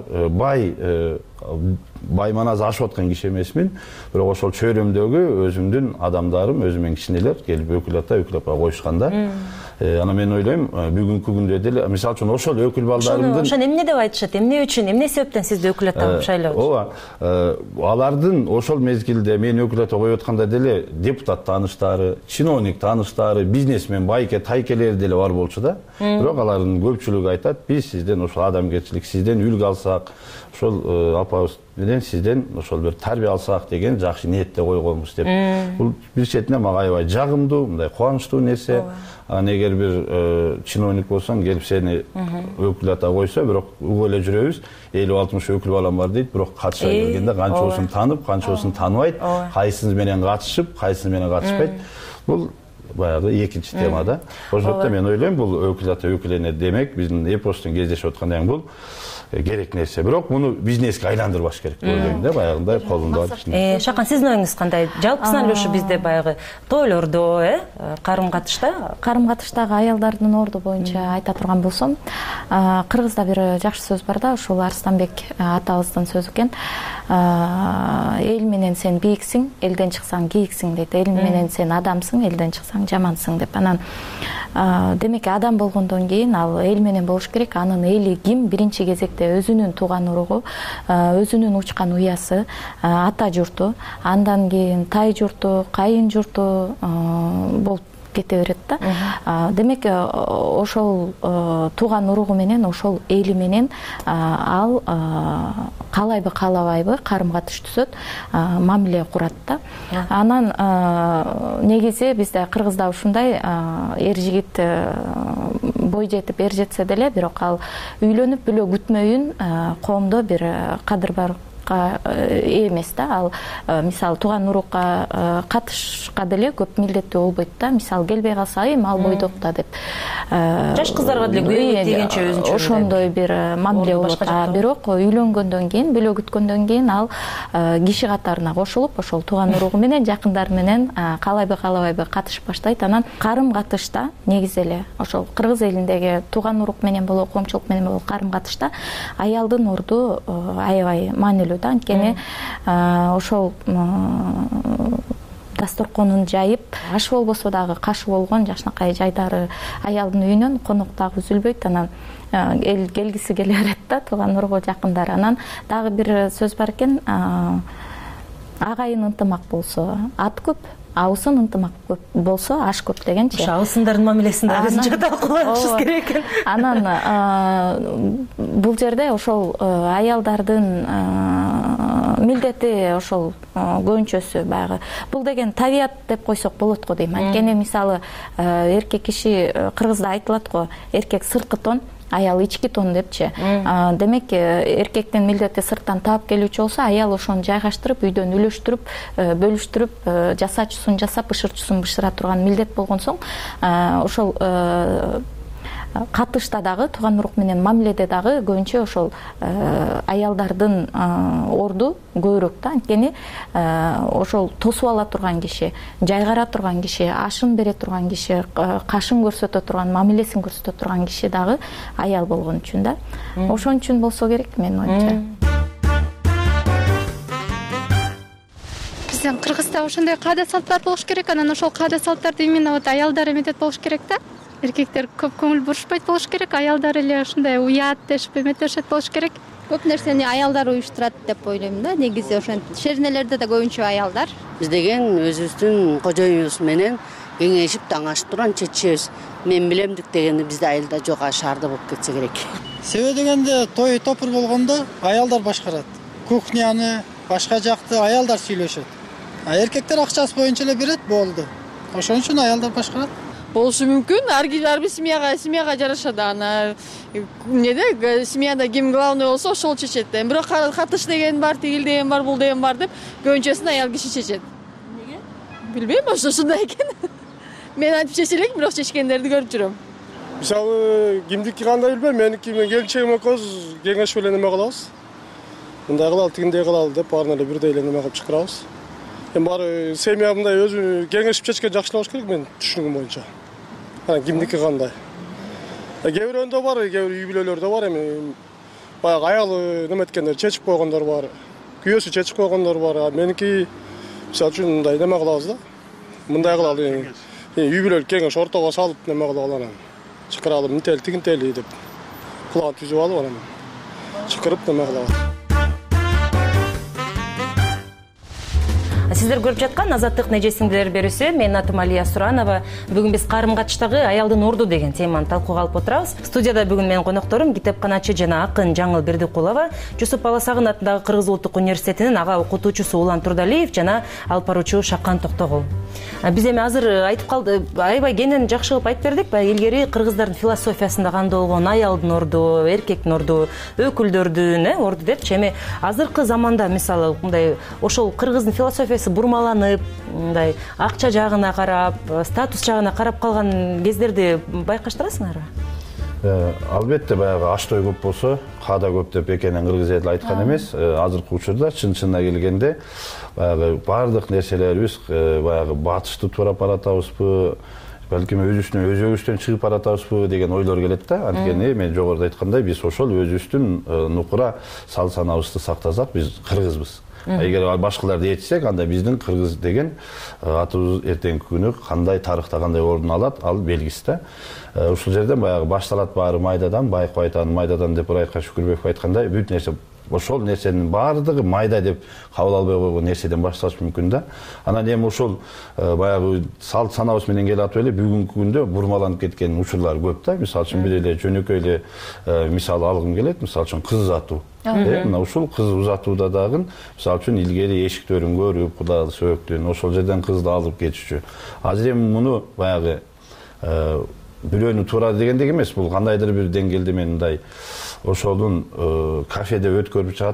бай маназ ашып аткан киши эмесмин. Бирок ошол чөйрөмдөгү өзүмдүн адамдарым, өзүмдүн кичинелер келип өкүл ата, өкүл апа коюшканда. Ана мен ойлойм, бүгүнкү күндө деле, мисалы үчүн ошол өкүл балдарымдын ошону эмне деп айтышат? Эмне үчүн, эмне себептен сизди өкүл ата кылып шайлабы? Ооба. Алардын ошол мезгилде мен өкүл ата коюп атканда деле депутат тааныштары, чиновник тааныштары, бизнесмен, байке, тайкелер деле бар болчу да. Бирок алардын көпчүлүгү айтат, биз сизден ошол адамгерчилик, сизден үлгү алсак, ошол апабыз менен сизден ошол бир тарбия алсак деген жакшы ниетте койгонбуз деп. Бул бир четинен мага аябай жагымдуу, мындай кубанычтуу нерсе. Анан эгер бир чиновник болсоң, келип сени өкүл ата койсо, бирок угуп эле жүрөбүз. 50-60 өкүл балам бар дейт, бирок катыша келгенде канчоосун танып, канчоосун тааныбайт, кайсысы менен катышып, кайсысы менен катышпайт. Бул баягы экинчи тема да. Ошондо мен ойлойм, бул өкүл ата, өкүл эне демек биздин эпостун кездешип аткандан бул керек нерсе. Бирок муну бизнеске айландырбаш керек деп ойлойм да, баягындай колунда бар. Шакан, сиздин оюңуз кандай? Жалпысынан эле ушу бизде баягы тойлордо, карым-катыштагы аялдардын орду боюнча айта турган болсом, кыргызда бир жакшы сөз бар да, ушул Арстанбек атабыздын сөзү экен. Эл менен сен бийиксиң, элден чыксаң кийиксиң дейт. Эл менен сен адамсың, элден чыксаң жамансың деп. Анан демек адам болгондон кийин ал эл менен болуш керек. Анын эли ким? Биринчи кезекте өзүнүн тууган уругу, өзүнүн учкан уясы, ата журту, андан кийин тай журту, кайын журту болуп кете берет да. Демек ошол тууган уругу менен, ошол эли менен ал каалайбы каалабайбы карым-катыш түзөт, мамиле курат да. Анан негизи бизде кыргызда ушундай, эр жигит бой жетип эр жетсе деле, бирок ал үйлөнүп бүлө күтмөйүн коомдо бир кадыр бар урукка эмес да, ал мисалы тууган урукка катышка деле көп милдеттүү болбойт да. Мисалы келбей калса, ал бойдок да деп. Жаш кыздарга деле үйгө дегенче өзүнчө ошондой бир мамиле болот. Бирок үйлөнгөндөн кийин, бөлө күткөндөн кийин ал киши катарына кошулуп, ошол тууган уругу менен, жакындары менен каалайбы каалабайбы катышып баштайт. Анан карым катышта негизи эле ошол кыргыз элиндеги тууган урук менен болобу, коомчулук менен болобу карым катышта аялдын орду аябай маанилүү да. Анткени ошол дасторконун жайып, аш болбосо дагы кашы болгон жакшынакай жайдары аялдын үйүнөн конок дагы үзүлбөйт. Анан эл келгиси келе берет да, тууган уругу, жакындары. Анан дагы бир сөз бар экен, агайын ынтымак болсо ат көп, абысын ынтымак көп болсо аш көп дегенчи. Ошо абысындардын мамилесин да өзүнчө талкуулашыбыз керек экен. Анан бул жерде ошол аялдардын милдети ошол көбүнчөсү баягы бул деген табият деп койсок болот го дейм. Анткени мисалы эркек киши, кыргызда айтылат го, эркек сырткы тон, аял ички тон депчи. Демек эркектин милдети сырттан таап келүүчү болсо, аял ошону жайгаштырып, үйдөн үлөштүрүп, бөлүштүрүп, жасаачусун жасап, бышырчусун бышыра турган милдет болгон соң, ошол катышта дагы, тууган урук менен мамиледе дагы көбүнчө ошол аялдардын орду көбүрөөк да. Анткени ошол тосуп ала турган киши, жайгара турган киши, ашын бере турган киши, кашын көрсөтө турган, мамилесин көрсөтө турган киши дагы аял болгон үчүн да. Ошон үчүн болсо керек менин оюмча. Биздин Кыргызда ошондой каада салттар болуш керек. Анан ошол каада салттарды именно аялдар эметет болуш керек да. Эркектер көп көңүл бурушпайт болуш керек, аялдар эле ушундай уят дешип эметешет болуш керек. Көп нерсени аялдар уюштурат деп ойлойм да. Негизи ошентип шернелерде да көбүнчө аялдар. Биз деген өзүбүздүн кожоюбуз менен кеңешип, таңашып турган чечебиз. Мен билемдик дегенди бизде айылда жок, шаарда болуп кетсе керек. Себеби дегенде той топур болгондо аялдар башкарат. Кухняны, башка жакты аялдар сүйлөшөт. Эркектер акчасы боюнча эле берет, болду. Ошон үчүн аялдар башкарат. Болушу мүмкүн. Ар бир семьяга жараша да. Ана эмнеде семьяда ким главный болсо ошол чечет. Бирок катыш деген бар, тигил деген бар, бул деген бар деп көбүнчөсүн аял киши чечет. Эмнеге? Билбейм, ошондой экен. Мен айтып чече элек, бирок чечкендерди көрүп жүрөм. Мисалы кимдики кандай билбейм, меники менен келинчегим экөөбүз кеңешип эле неме кылабыз. Мындай кылалы, тигиндей кылалы деп баарын эле бирдей эле неме кылып чакырабыз. Эми баары семья мындай өзү кеңешип чечкен жакшы болуш керек менин түшүнүгүм боюнча. Кимдики кандай? Кээ бирөөндө бар, кээ бир үй бүлөлөрдө бар, эми баягы аялы неметкендер чечип койгондор бар. Күйөөсү чечип койгондор бар. Меники мисалы үчүн мындай неме кылабыз да. Мындай кылалы. Үй бүлөлүк кеңеш ортого салып неме кылып алам. Чакыралы, мынтели, тигинтели деп. Кулагын түзүп алып анан чакырып неме кылабыз. Сиздер көрүп жаткан Азаттык нежесиңдилер берүүсү. Менин атым Алия Суранова. Бүгүн биз карым катыштагы аялдын орду деген теманы талкууга алып отурабыз. Студияда бүгүн менин конокторум китепканачы жана акын Жаңыл Бердикулова, Жусуп Баласагын атындагы Кыргыз Улуттук университетинин ага окутуучусу Улан Турдалиев жана алып баруучу Шакан Токтогул. Биз эми азыр айтып калды, аябай кенен жакшы кылып айтып бердик. Баягы илгери кыргыздардын философиясында кандай болгон аялдын орду, эркектин орду, өкүлдөрдүн орду депчи. Эми азыркы заманда мисалы мындай ошол кыргыздын философиясы бурмаланып, мындай акча жагына карап, статус жагына карап калган кездерди байкаштырасыңарбы? Албетте баягы аштой көп болсо, каада көп деп экенин кыргыз эли айткан эмес. Азыркы учурда чын-чынына келгенде баягы бардык нерселерибиз баягы батышты туура баратабызбы, балким өзүбүздөн чыгып баратабызбы деген ойлор келет да. Анткени мен жогоруда айткандай биз ошол өзүбүздүн нукура сал санабызды сактасак, биз кыргызбыз. Эгер башкаларды ээрчисек, анда биздин кыргыз деген атыбыз эртеңки күнү кандай тарыхта кандай ордун алат, ал белгисиз да. Ушул жерден баягы башталат баары майдадан, байкы айтан майдадан деп Ырайка Шүкүрбеков айткандай, бүт нерсе ошол нерсенин баардыгы майда деп кабыл албай койгон нерседен башталышы мүмкүн да. Анан эми ошол баягы салт санабыз менен келатып эле бүгүнкү күндө бурмаланып кеткен учурлар көп да. Мисалы үчүн бир эле жөнөкөй эле мисал алгым келет. Мисалы үчүн кыз узатуу. Мына ушул кыз узатууда дагы мисалы үчүн илгери эшиктерин көрүп, кудай сөктүн, ошол жерден кызды алып кетишчү. Азыр эми муну баягы бирөөнү туура дегендек эмес, бул кандайдыр бир деңгээлде мен мындай ошолдун кафеде өткөрүп жатып,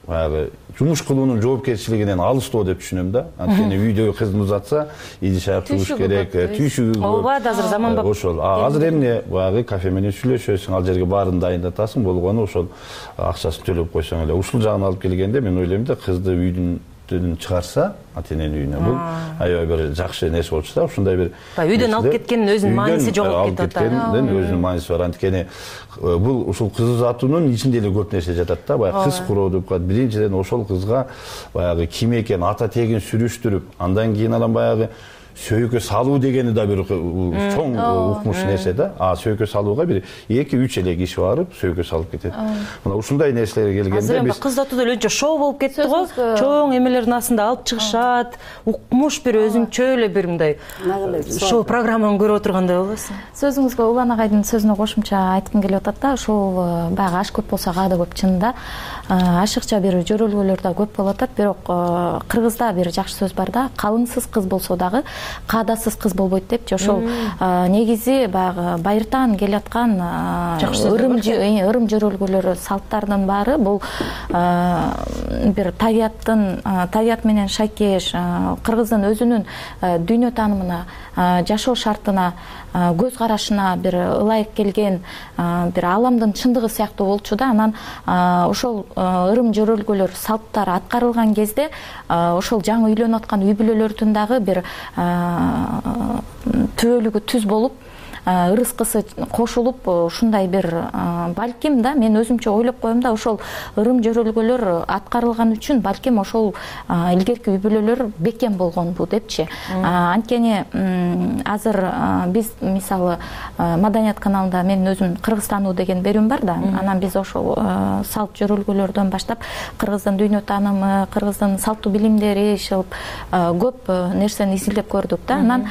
баягы жумуш кылуунун жоопкерчилигинен алыстоо деп түшүнөм да. Анткени үйдөгү кыздын узатса, иди шаап жууш керек, түйшүгү көп. Ооба, азыр заманбап. Ошол. Азыр эмне баягы кафе менен сүйлөшөсүң, ал жерге баарын дайындатасың, болгону ошол акчасын төлөп койсоң эле. Ушул жагын алып келгенде мен ойлойм да, кызды үйдүн чыгарса, ата-эненин үйүнө бул аябай бир жакшы нерсе болчу да. Ушундай бир үйдөн алып кеткендин өзүнүн мааниси жогоп кетип атат. Өзүнүн мааниси бар. Анткени бул ушул кыз узатуунун ичинде эле көп нерсе жатат да. Баягы кыз куроо деп коет. Биринчиден ошол кызга баягы ким экен, ата тегин сүрүштүрүп, андан кийин анан баягы сөйкө салуу дегени да бир чоң укмуш нерсе да. Сөйкө салууга бир 2-3 эле киши барып сөйкө салып кетет. Мына ушундай нерселерге келгенде биз кыз узатууда эле шоу болуп кетти го. Чоң эмелердин астында алып чыгышат, укмуш бир өзүнчө эле бир мындай шоу программаны көрүп отургандай болосуң. Сөзүңүзгө Улан агайдын сөзүнө кошумча айткым келип атат да, ошол баягы аш көп болсо каада көп чынында. Ашыкча бир жөрөлгөлөр да көп болуп атат, бирок кыргызда бир жакшы сөз бар да, калыңсыз кыз болсо дагы каадасыз кыз болбойт депчи. Ошол негизи баягы байыртан келаткан ырым жөрөлгөлөр, салттардын баары бул бир табият менен шайкеш, кыргыздын өзүнүн дүйнө таанымына, жашоо шартына, көз карашына бир ылайык келген бир аламдын чындыгы сыяктуу болчу да. Анан ошол ырым жөрөлгөлөр, салттар аткарылган кезде ошол жаңы үйлөнүп аткан үй бүлөлөрдүн дагы бир түбөлүгү түз болуп, ырыскысы кошулуп, ушундай бир балким да, мен өзүмчө ойлоп коем да, ошол ырым жөрөлгөлөр аткарылган үчүн балким ошол илгерки үй бүлөлөр бекем болгонбу депчи. Анткени азыр биз мисалы Маданият каналында менин өзүм Кыргызстануу деген берүүм бар да, анан биз ошол салт жөрөлгөлөрдөн баштап кыргыздын дүйнө таанымы, кыргыздын салттуу билимдери ишилип көп нерсени изилдеп көрдүк да. Анан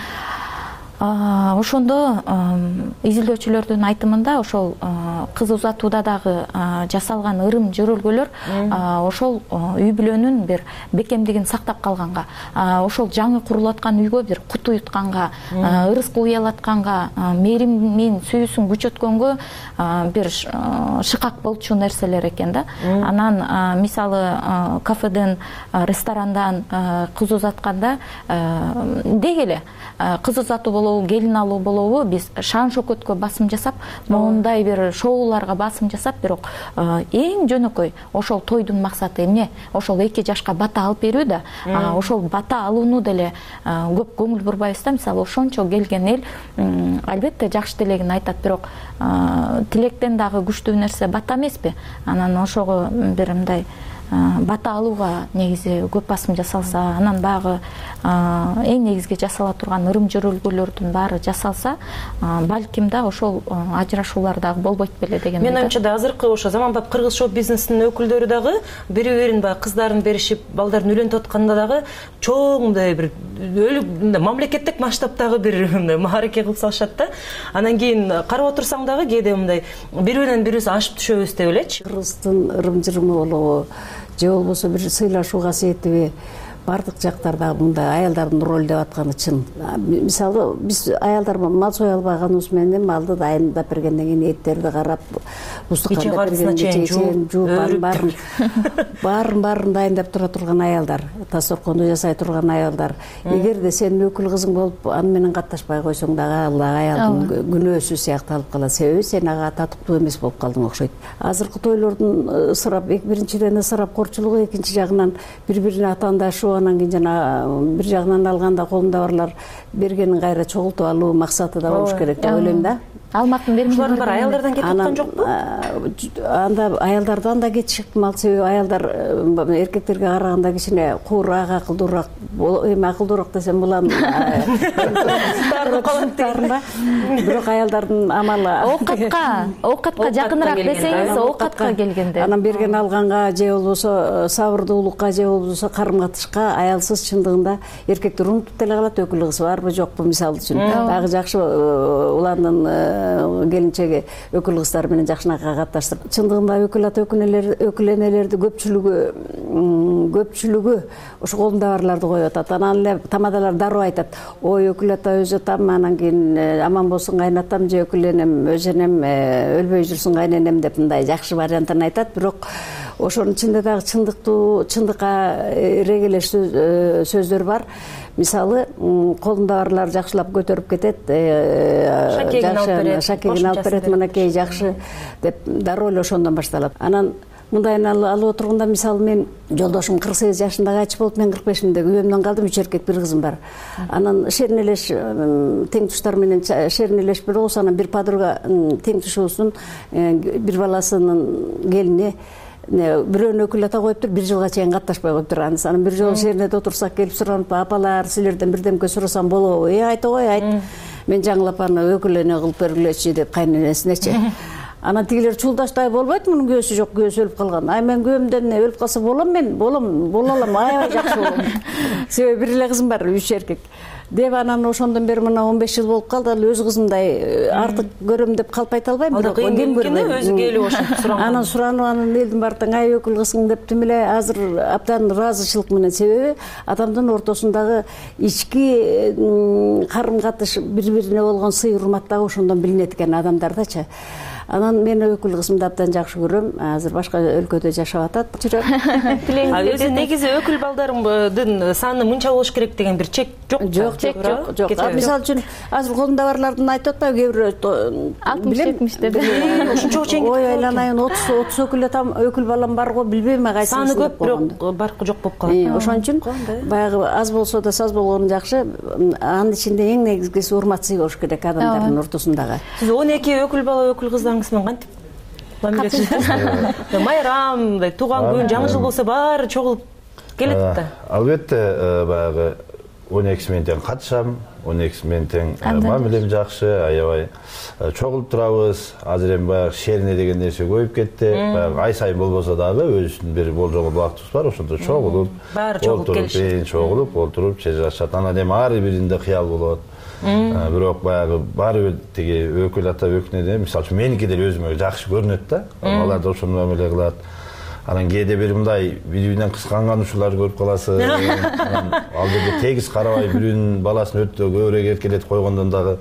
ошондо изилдөөчүлөрдүн айтымында ошол кыз узатууда дагы жасалган ырым жөрөлгөлөр ошол үй бүлөнүн бир бекемдигин сактап калганга, ошол жаңы курулуп аткан үйгө бир кут уютканга, ырыскы уялатканга, мээрим сүйүүсүн күчөткөнгө бир шыкак болчу нерселер экен да. Анан мисалы кафеден, ресторандан кыз узатканда деги эле кыз узатуу болобу, келин алуу болобу, биз шан шөкөткө басым жасап, моундай бир шоуларга басым жасап, бирок эң жөнөкөй ошол тойдун максаты эмне? Ошол 2 жашка бата алып берүү да. Ошол бата алууну деле көп көңүл бурбайбыз да. Мисалы ошончо келген эл албетте жакшы тилегин айтат, бирок тилектен дагы күчтүү нерсе бата эмеспи? Анан ошого бир мындай бата алууга негизи көп басым жасалса, анан багы эң негизги жасала турган ырым жөрөлгөлөрдүн баары жасалса, балким да ошол ажырашуулар дагы болбойт беле деген. Мен оюмча да азыркы ошо заманбап кыргыз шоу бизнесинин өкүлдөрү дагы бири-бирин баягы кыздарын беришип, балдарын үйлөнтүп атканда дагы чоң мындай бир мамлекеттик масштабтагы бир мындай маареке кылып салышат да. Анан кийин карап отурсаң дагы кээде мындай бири-биринен бирибиз ашып түшөбүз деп элечи. Кыргыздын ырым жырымы болобу, же болбосо бир сыйлашуу касиетиби бардык жактарда мындай аялдардын роль деп атканы чын. Мисалы биз аялдар мал сое албаганыбыз менен малды дайындап бергенден кийин эттерди карап, устукканда бергенден жууп баарын дайындап тура турган аялдар, тасторконду жасай турган аялдар. Эгерде сен өкүл кызың болуп аны менен катташпай койсоң дагы ал аялдын күнөөсү сыякталып калат. Себеби сен ага татыктуу эмес болуп калдың окшойт. Азыркы тойлордун ысырап, биринчиден ысырап корчулугу, экинчи жагынан бири-бирине атаандашуу, анан кийин жана бир жагынан алганда колунда барлар бергенин кайра чогултуп алуу максаты да болуш керек деп ойлойм да. Алмактын бермештерин бар аялдардан кетип аткан жокпу? Анда аялдардан да кетиши ыктымал, себеби аялдар эркектерге караганда кичине куураак, акылдуураак, эми акылдуураак десем булам. Бирок аялдардын амалы оокатка жакыныраак десеңиз, оокатка келгенде. Анан берген алганга же болбосо сабырдуулукка же болбосо карым-катышка аялсыз чындыгында эркектер унутуп деле калат, өкүл кызы барбы жокпу мисалы үчүн. Дагы жакшы уландын келинчеги өкүл кыздар менен жакшынакай катташтырып, чындыгында өкүл ата өкүл энелерди көпчүлүгү ошо колунда барларды коюп атат. Анан эле тамадалар дароо айтат: ой өкүл ата өз атам, анан кийин аман болсун кайнатам же өкүл энем өз энем өлбөй жүрсүн кайненем деп мындай жакшы вариантын айтат. Бирок ошонун ичинде дагы чындыкка эрегелеш сөздөр бар. Мисалы, колунда барлар жакшылап көтөрүп кетет, шакегин алып берет, мынакей жакшы деп дароо эле ошондон башталат. Анан мындайын алып отурганда, мисалы, мен жолдошум 48 жашындагы айчы болуп, мен 45-миндеги үйөмдөн калдым, 3 эркек, 1 кызым бар. Анан шеринелеш тең туштар менен шеринелеш бир болсо, анан бир подруга тең тушубуздун бир баласынын келини бирөөнү өкүлата коюптур, 1 жылга чейин катташпай коюптур. Анан бир жолу шерине отурсак келип суранып, апалар, силерден бирдемке сурасам болобу? Айта кой, айт. Мен жаңылап аны өкүлөнө кылып бергилечи деп кайненесинечи. Анан тигилер чулдаштай болбойт, мунун көөсү жок, көөсү өлүп калган. Ай мен көөмдөн өлүп калса болом, мен бола алам, аябай жакшы болом. Себеби бир эле кызым бар, 3 эркек. Деп анан ошондон бери мына 15 жыл болуп калды, ал өз кызымдай артык көрөм деп калп айта албайм, бирок кем көрбөйм. Өзү келип ошентип суранган. Анан суранып, анан элдин баардыгы ай өкүл кызсың деп тим эле азыр абдан ыраазычылык менен, себеби адамдын ортосундагы ички карым-катыш, бири-бирине болгон сый урмат дагы ошондон билинет экен адамдардачы. Анан мен өкүл кызымды абдан жакшы көрөм. Азыр башка өлкөдө жашап атат. Өзү негизи өкүл балдардын саны мынча болуш керек деген бир чек жок. Жок. Мисалы үчүн азыр колунда барлардын айтып атпайбы, кээ бирөө 60-70 деп. Ошончо чейин. Ой, айланайын 30 өкүл балам бар го, билбейм кайсы. Саны көп, бирок баркы жок болуп калат. Ошон үчүн баягы аз болсо да саз болгону жакшы. Анын ичинде эң негизгиси урмат сый болуш керек адамдардын ортосундагы. Сиз 12 өкүл бала, өкүл кыздарыңызмен кантип мамиле майрам, тууган күн, жаңы жыл болсо баары чогулуп келет да. Албетте, баягы 12 менен тең катышам, 12 менен тең мамилем жакшы, аябай чогулуп турабыз. Азыр эми баягы шерине деген нерсе көбөйүп кетти. Баягы ай сайын болбосо дагы өзүбүздүн бир болжогон убактыбыз бар, ошондо чогулуп, чогулуп, отуруп чечилишат. Анан эми ар биринде кыял болот. Бирок баягы баары бир тиги өкүл ата өкүнө, мисалы үчүн меники деле өзүмө жакшы көрүнөт да. Алар да ошондой мамиле кылат. Анан кээде бир мындай биринен кысканган ушуларды көрүп каласыз. Ал жерде тегиз карабай бирөөнүн баласын өтө көбүрөөк эркелетип койгондон дагы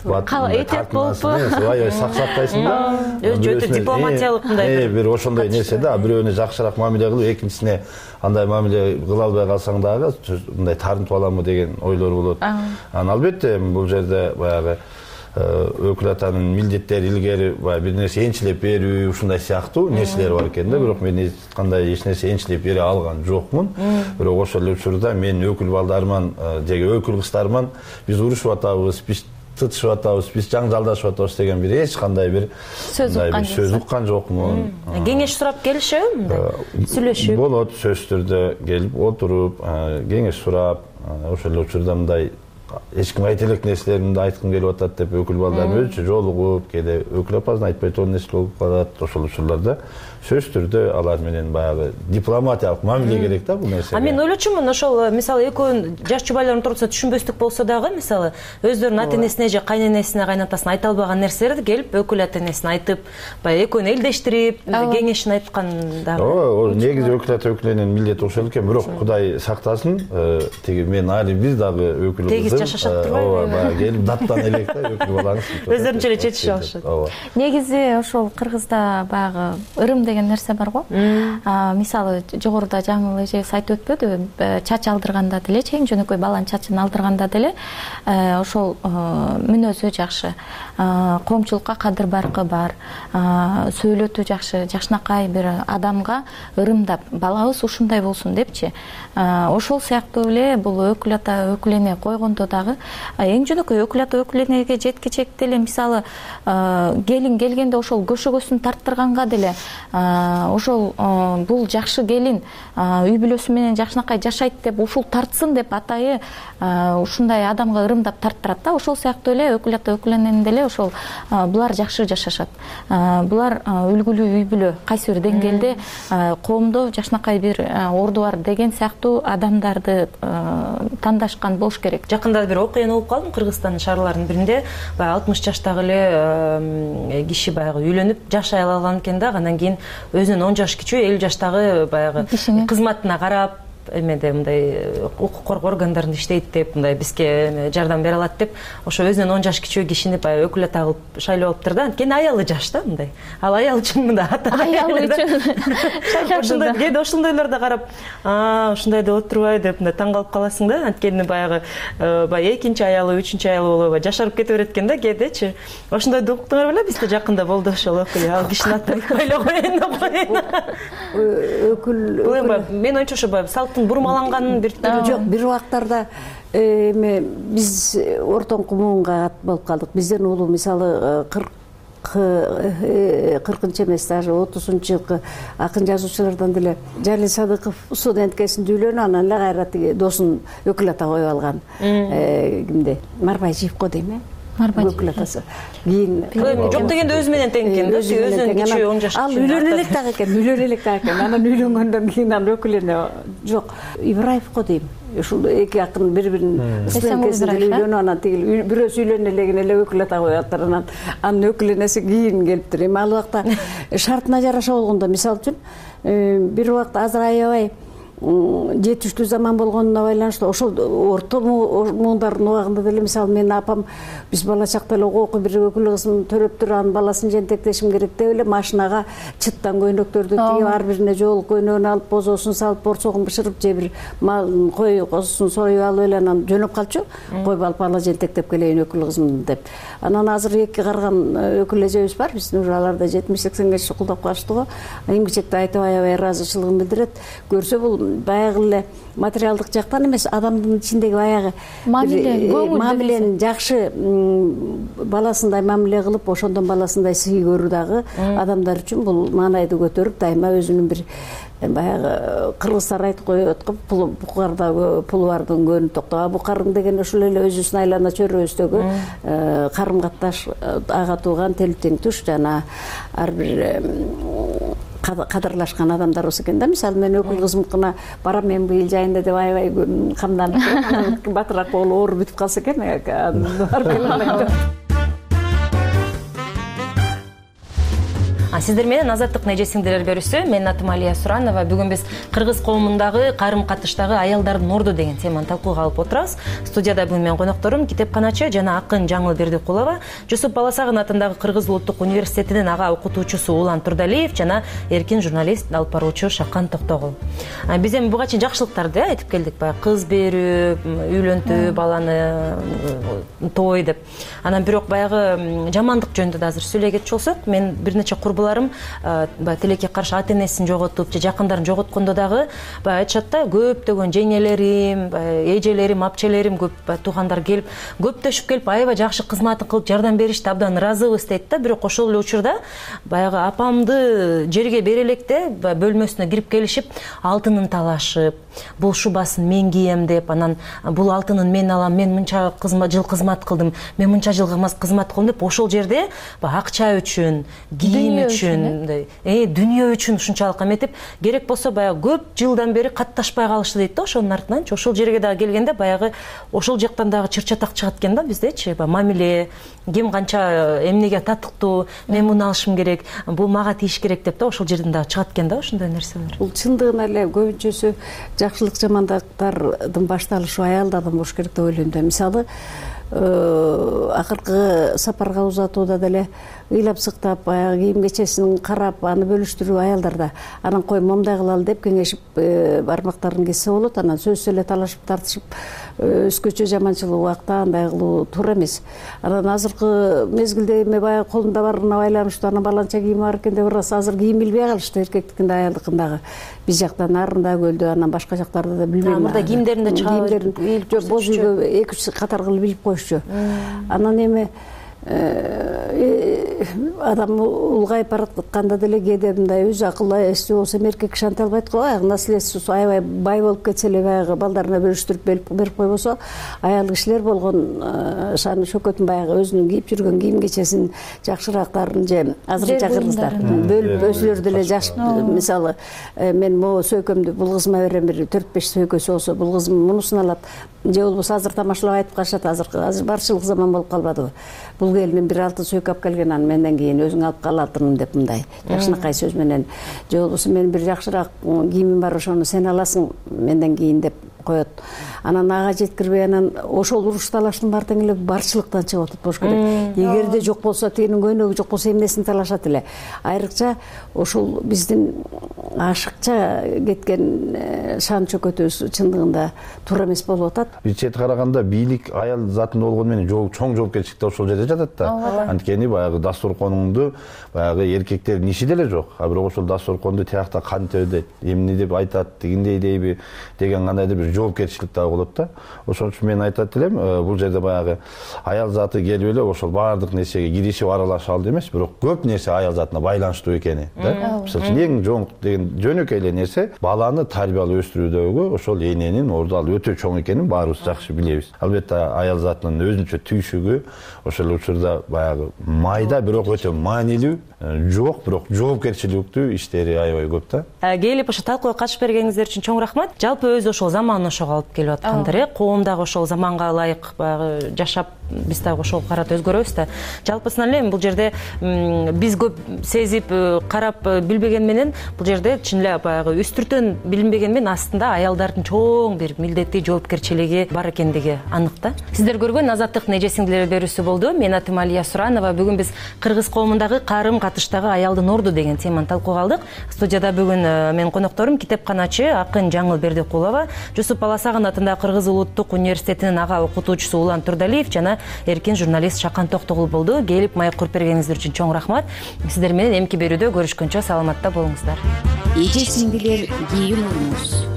этеп болупу? Аябай сактайсың да. Өзү өтө дипломатиялык мындай бир ошондой нерсе да. Бирөөнү жакшыраак мамиле кылып, экинчисине андай мамиле кыла албай калсаң дагы мындай тартынып аламбы деген ойлор болот. Анан албетте бул жерде баягы өкүл атанын милдеттери илгери бир нерсе энчилеп берүү, ушундай сыяктуу нерселер бар экен да. Бирок мен кандай эч нерсе энчилеп бере алган жокмун. Бирок ошол эле учурда мен өкүл балдарыман же өкүл кыздарыман биз урушуп атабыз, биз тытышып атабыз, биз жаңжалдашып атабыз деген бир эч кандай бир сөз уккан жокмун. Кеңеш сурап келишеби мындай? Сүйлөшүп. Болот, сөзсүз түрдө келип отуруп, кеңеш сурап, ошол эле учурда мындай эч ким айта элек нерселерди айткым келип атат деп өкүл балдарым өзүчө жолугуп, кээде өкүл апасын айтпай турган нерсе болуп калат. Ошол учурларда сөзсүз түрдө алар менен баягы дипломатиялык мамиле керек да бул нерсе. Мен ойлочумун, ошол мисалы экөөнүн жаш жубайлардын ортосунда түшүнбөстүк болсо дагы, мисалы өздөрүнүн ата энесине же кайненесине, кайнатасына айта албаган нерселерди келип өкүл ата энесине айтып, баягы экөөнү элдештирип, кеңешин айткан дагы. Ооба, негизи өкүл ата өкүлөнүн милдети ошол экен, бирок Кудай сактасын, тиги мен ары бир дагы өкүл кызым. Тегиз жашашат турбайбы? Ооба, келип даттан элек да өкүл балаңыз. Өздөрүнчө эле чечишип алышат. Негизи ошол Кыргызда баягы ырым деген нерсе бар го. Мисалы жогоруда жаңыл эжебиз айтып өтпөдүбү, чач алдырганда деле, чейин жөнөкөй баланын чачын алдырганда деле ошол мүнөзү жакшы, коомчулукка кадыр баркы бар, сүйлөтүү жакшы, жакшынакай бир адамга ырымдап, балабыз ушундай болсун депчи. Ошол сыяктуу эле бул өкүл ата өкүлене койгондо дагы эң жөнөкөй өкүл ата өкүленеге жеткичек деле, мисалы келин келгенде ошол көшөгөсүн тарттырганга деле ошол бул жакшы келин үй бүлөсү менен жакшынакай жашайт деп ушул тартсын деп атайы ушундай адамга ырымдап тарттырат да. Ошол сыяктуу эле өкүл ата өкүленен деле ошол булар жакшы жашашат. Булар үлгүлүү үй бүлө, кайсы бир деңгээлде коомдо жакшынакай бир орду бар деген сыяктуу адамдарды тандашкан болуш керек. Жакында бир окуяны угуп калдым, Кыргызстандын шаарларынын биринде баягы 60 жаштагы эле киши баягы үйлөнүп жашай алган экен да, андан кийин өзүнүн 10 жаш кичүү 50 жаштагы баягы кызматына карап эмеде мындай укук коргоо органдарында иштейт деп мындай бизге жардам бере алат деп ошо өзүнөн 10 жаш кичүү кишини баягы өкүлөт кылып шайлап алыптыр да. Анткени аялы жаш да мындай. Ал аял үчүн мындай аялы үчүн ошондой кээде ошондойлорду карап, ушундай деп отурбай деп мындай таң калып каласың да. Анткени баягы баягы экинчи аялы, үчүнчү аялы болуп жашарып кете берет экен да кээдечи. Ошондойду уктуңар беле бизде жакында болду ошол окуя. Ал кишини атын ойлой коеюн деп коеюн. Өкүл мен оюмча ошо салттын бурмаланганын бир түрү жок. Бир убактарда эме биз ортоңку муунга ат болуп калдык. Бизден улуу мисалы 40-чы эмес, даже 30-чы жылкы акын жазуучулардан деле Жалил Садыков студенткесинин үйлөнүп, анан эле кайра тиги досун өкүл ата коюп алган. Кимди? Марбайжиевко дейм, өкүл атасы. Кийин жок дегенде өзү менен тең экен да, өзүнөн кичүү 10 жаш. Ал үйлөнө элек дагы экен, Анан үйлөнгөндөн кийин анан өкүлүнө жок, Ибраевко дейм. Ушул эки акын бири-бирин студенткесине үйлөнүп, анан тиги бирөөсү үйлөнө элеген эле өкүл ата коюптыр, анан өкүлөнөсү кийин келиптир. Эми ал убакта шартына жараша болгондо, мисалы үчүн бир убакта азыр аябай жетиштүү заман болгонуна байланыштуу ошол орто муундардын убагында деле мисалы менин апам биз бала чакта эле окуу бир өкүл кызын төрөптүр, анын баласын жентектешим керек деп эле машинага чыттан көйнөктөрдү тигип ар бирине жолук көйнөгүн алып, бозосун салып, борсогун бышырып же бир малын кой козусун союп алып эле анан жөнөп калчу. Койуп алып бала жентектеп келейин өкүл кызым деп. Анан азыр эки карган өкүл эжебиз бар, биздин уже аларда 70-80 жаш кулдап калышты го. Эмгичекте айтып аябай ыраазычылыгын билдирет. Көрсө бул баягы эле материалдык жактан эмес, адамдын ичиндеги баягы мамилени жакшы баласындай мамиле кылып, ошондон баласындай сый көрүү дагы адамдар үчүн бул маанайды көтөрүп, дайыма өзүнүн бир баягы кыргыздар айтып коет го, букарда пулу бардын көөнү токтоо. Букарың деген ошол эле өзүбүздүн айлана чөйрөбүздөгү карым катташ, ага тууган, тел тең туш жана ар бир кадырлашкан адамдарыбыз экен да. Мисалы мен өкүл кызымкына барам мен быйыл жайында деп аябай камданып, батыраак болуп оору бүтүп калса экен, Сиздер менен Азаттык нежесиңдер берүүсү. Менин атым Алия Суранова. Бүгүн биз кыргыз коомундагы карым катыштагы аялдардын орду деген теманы талкууга алып отурабыз. Студияда бүгүн менин конокторум китепканачы жана акын Жаңыл Бердикулова, Жусуп Баласагын атындагы Кыргыз Улуттук университетинин ага окутуучусу Улан Турдалиев жана эркин журналист, алып баруучу Шакан Токтогул. Биз эми буга чейин жакшылыктарды айтып келдик, баягы кыз берүү, үйлөнтүү, баланы той деп. Анан бирок баягы жамандык жөнүндө да азыр сүйлөй кетчү болсок, мен бир нече курбуларым тилекке каршы ата энесин жоготуп же жакындарын жоготкондо дагы айтышат да, көптөгөн жеңелерим, эжелерим, апчелерим, көп туугандар келип, көптөшүп келип, аябай жакшы кызматын кылып жардам беришти, абдан ыраазыбыз дейт да. Бирок ошол эле учурда баягы апамды жерге бере электе бөлмөсүнө кирип келишип, алтынын талашып, бул шубасын мен кийем деп, анан бул алтынын мен алам, мен мынча жыл кызмат кылдым, мен мынча жыл кызмат кылдым деп ошол жерде акча үчүн, кийим үчүн, дүйнө үчүн ушунчалык эметип, керек болсо баягы көп жылдан бери катташпай калышты дейт да. Ошонун артынан ошол жерге дагы келгенде баягы ошол жактан дагы чыр-чатак чыгат экен да биздечи. Мамиле, ким канча эмнеге татыктуу, мен муну алышым керек, бул мага тийиш керек деп да ошол жерден дагы чыгат экен да ошондой нерселер. Бул чындыгында эле көбүнчөсү жакшылык жамандыктардын башталышы аялдардан болуш керек деп ойлойм да. Мисалы акыркы сапарга узатууда деле ыйлап сыктап, баягы кийим кечесин карап, аны бөлүштүрүү аялдарда. Анан кой момундай кылалы деп кеңешип бармактарын кессе болот. Анан сөзсүз эле талашып тартышып өзгөчө жаманчылык убакта андай кылуу туура эмес. Анан азыркы мезгилде эме баягы колунда барына байланыштуу, анан баланча кийими бар экен деп ырасы азыр кийим билбей калышты, эркектикинде аялдыкындагы. Биз жакта Нарында, Көлдө, анан башка жактарда да билбейм. Мурда кийимдеринде чыгып, жок, боз үйгө 2-3 катар кылып билип коюшчу. Анан эми адам улгайып баратканда деле кээде мындай өз акылы эстүү болсо эркек шанте албайт го. Наследствосу аябай бай болуп кетсе эле баягы балдарына бөлүштүрүп берип койбосо, аял кишилер болгон шаны шөкөтүн баягы өзүнүн кийип жүргөн кийим кечесин жакшыраактарын же азырынча кыргыздар бөлүп өзүлөрү деле жаш. Мисалы мен могу сөйкөмдү бул кызыма берем, бир 4-5 сөйкөсү болсо бул кызым мунусун алат, же болбосо азыр тамашалап айтып калышат, азыр барчылык заман болуп калбадыбы. Бул келиним бир алтын сүйөк алып келген, анан менден кийин өзүң алып кал алтыным деп мындай жакшынакай сөз менен, же болбосо менин бир жакшыраак кийимим бар, ошону сен аласың менден кийин деп коет. Анан ага жеткирбей, анан ошол уруш талаштын баары тең эле барчылыктан чыгып атат болуш керек. Эгерде жок болсо, тигинин көйнөгү жок болсо эмнесин талашат эле. Айрыкча ошол биздин ашыкча кеткен шан чөкөтүбүз чындыгында туура эмес болуп атат. Бир чети караганда бийлик аял затында болгону менен чоң жоопкерчилик ошол жерде жатат да. Анткени баягы дасторконуңду баягы эркектердин иши деле жок. А бирок ошол дасторконду тиякта кантип өдөйт, эмне деп айтат, тигиндей дейби деген кандайдыр бир жоопкерчилик дагы болот да. Ошон үчүн мен айтат элем, бул жерде баягы аял заты келип эле ошол баардык нерсеге киришип аралашалды эмес, бирок көп нерсе аял затына байланыштуу экени да. Мисалы үчүн эң жоң деген жөнөкөй эле нерсе баланы тарбиялап өстүрүүдөгү ошол эненин орду ал өтө чоң экенин баарыбыз жакшы билебиз. Албетте аял затынын өзүнчө түйшүгү ошол учурда баягы майда бирок өтө маанилүү жок, бирок жоопкерчиликтүү иштери аябай көп да. Келип ошо талкууга катышып бергениңиздер үчүн чоң рахмат. Жалпы өзү ошол заман ошого алып келип аткандар, коом дагы ошол заманга ылайык баягы жашап, биз дагы ошого карата өзгөрөбүз да. Жалпысынан эле бул жерде биз көп сезип, карап билбеген менен бул жерде чын эле баягы үстүртөн билинбеген менен астында аялдардын чоң бир милдети, жоопкерчилиги бар экендиги анык да. Сиздер көргөн Азаттык нежесиңдилер берүүсү болду. Мен атым Алия Суранова. Бүгүн биз кыргыз коомундагы карым катыштагы аялдын орду деген теманы талкууга алдык. Студияда бүгүн менин конокторум китепканачы акын Жаңыл Бердикулова, Жусуп Баласагын атындагы Кыргыз улуттук университетинин ага окутуучусу Улан Турдалиев жана эркин журналист Шакан Токтогул болду. Келип майып көрүп бергениңиздер үчүн чоң рахмат. Сиздер менен эмки берүүдө көрүшкөнчө саламатта болуңуздар. Эже сиңдилер, кийин болуңуз.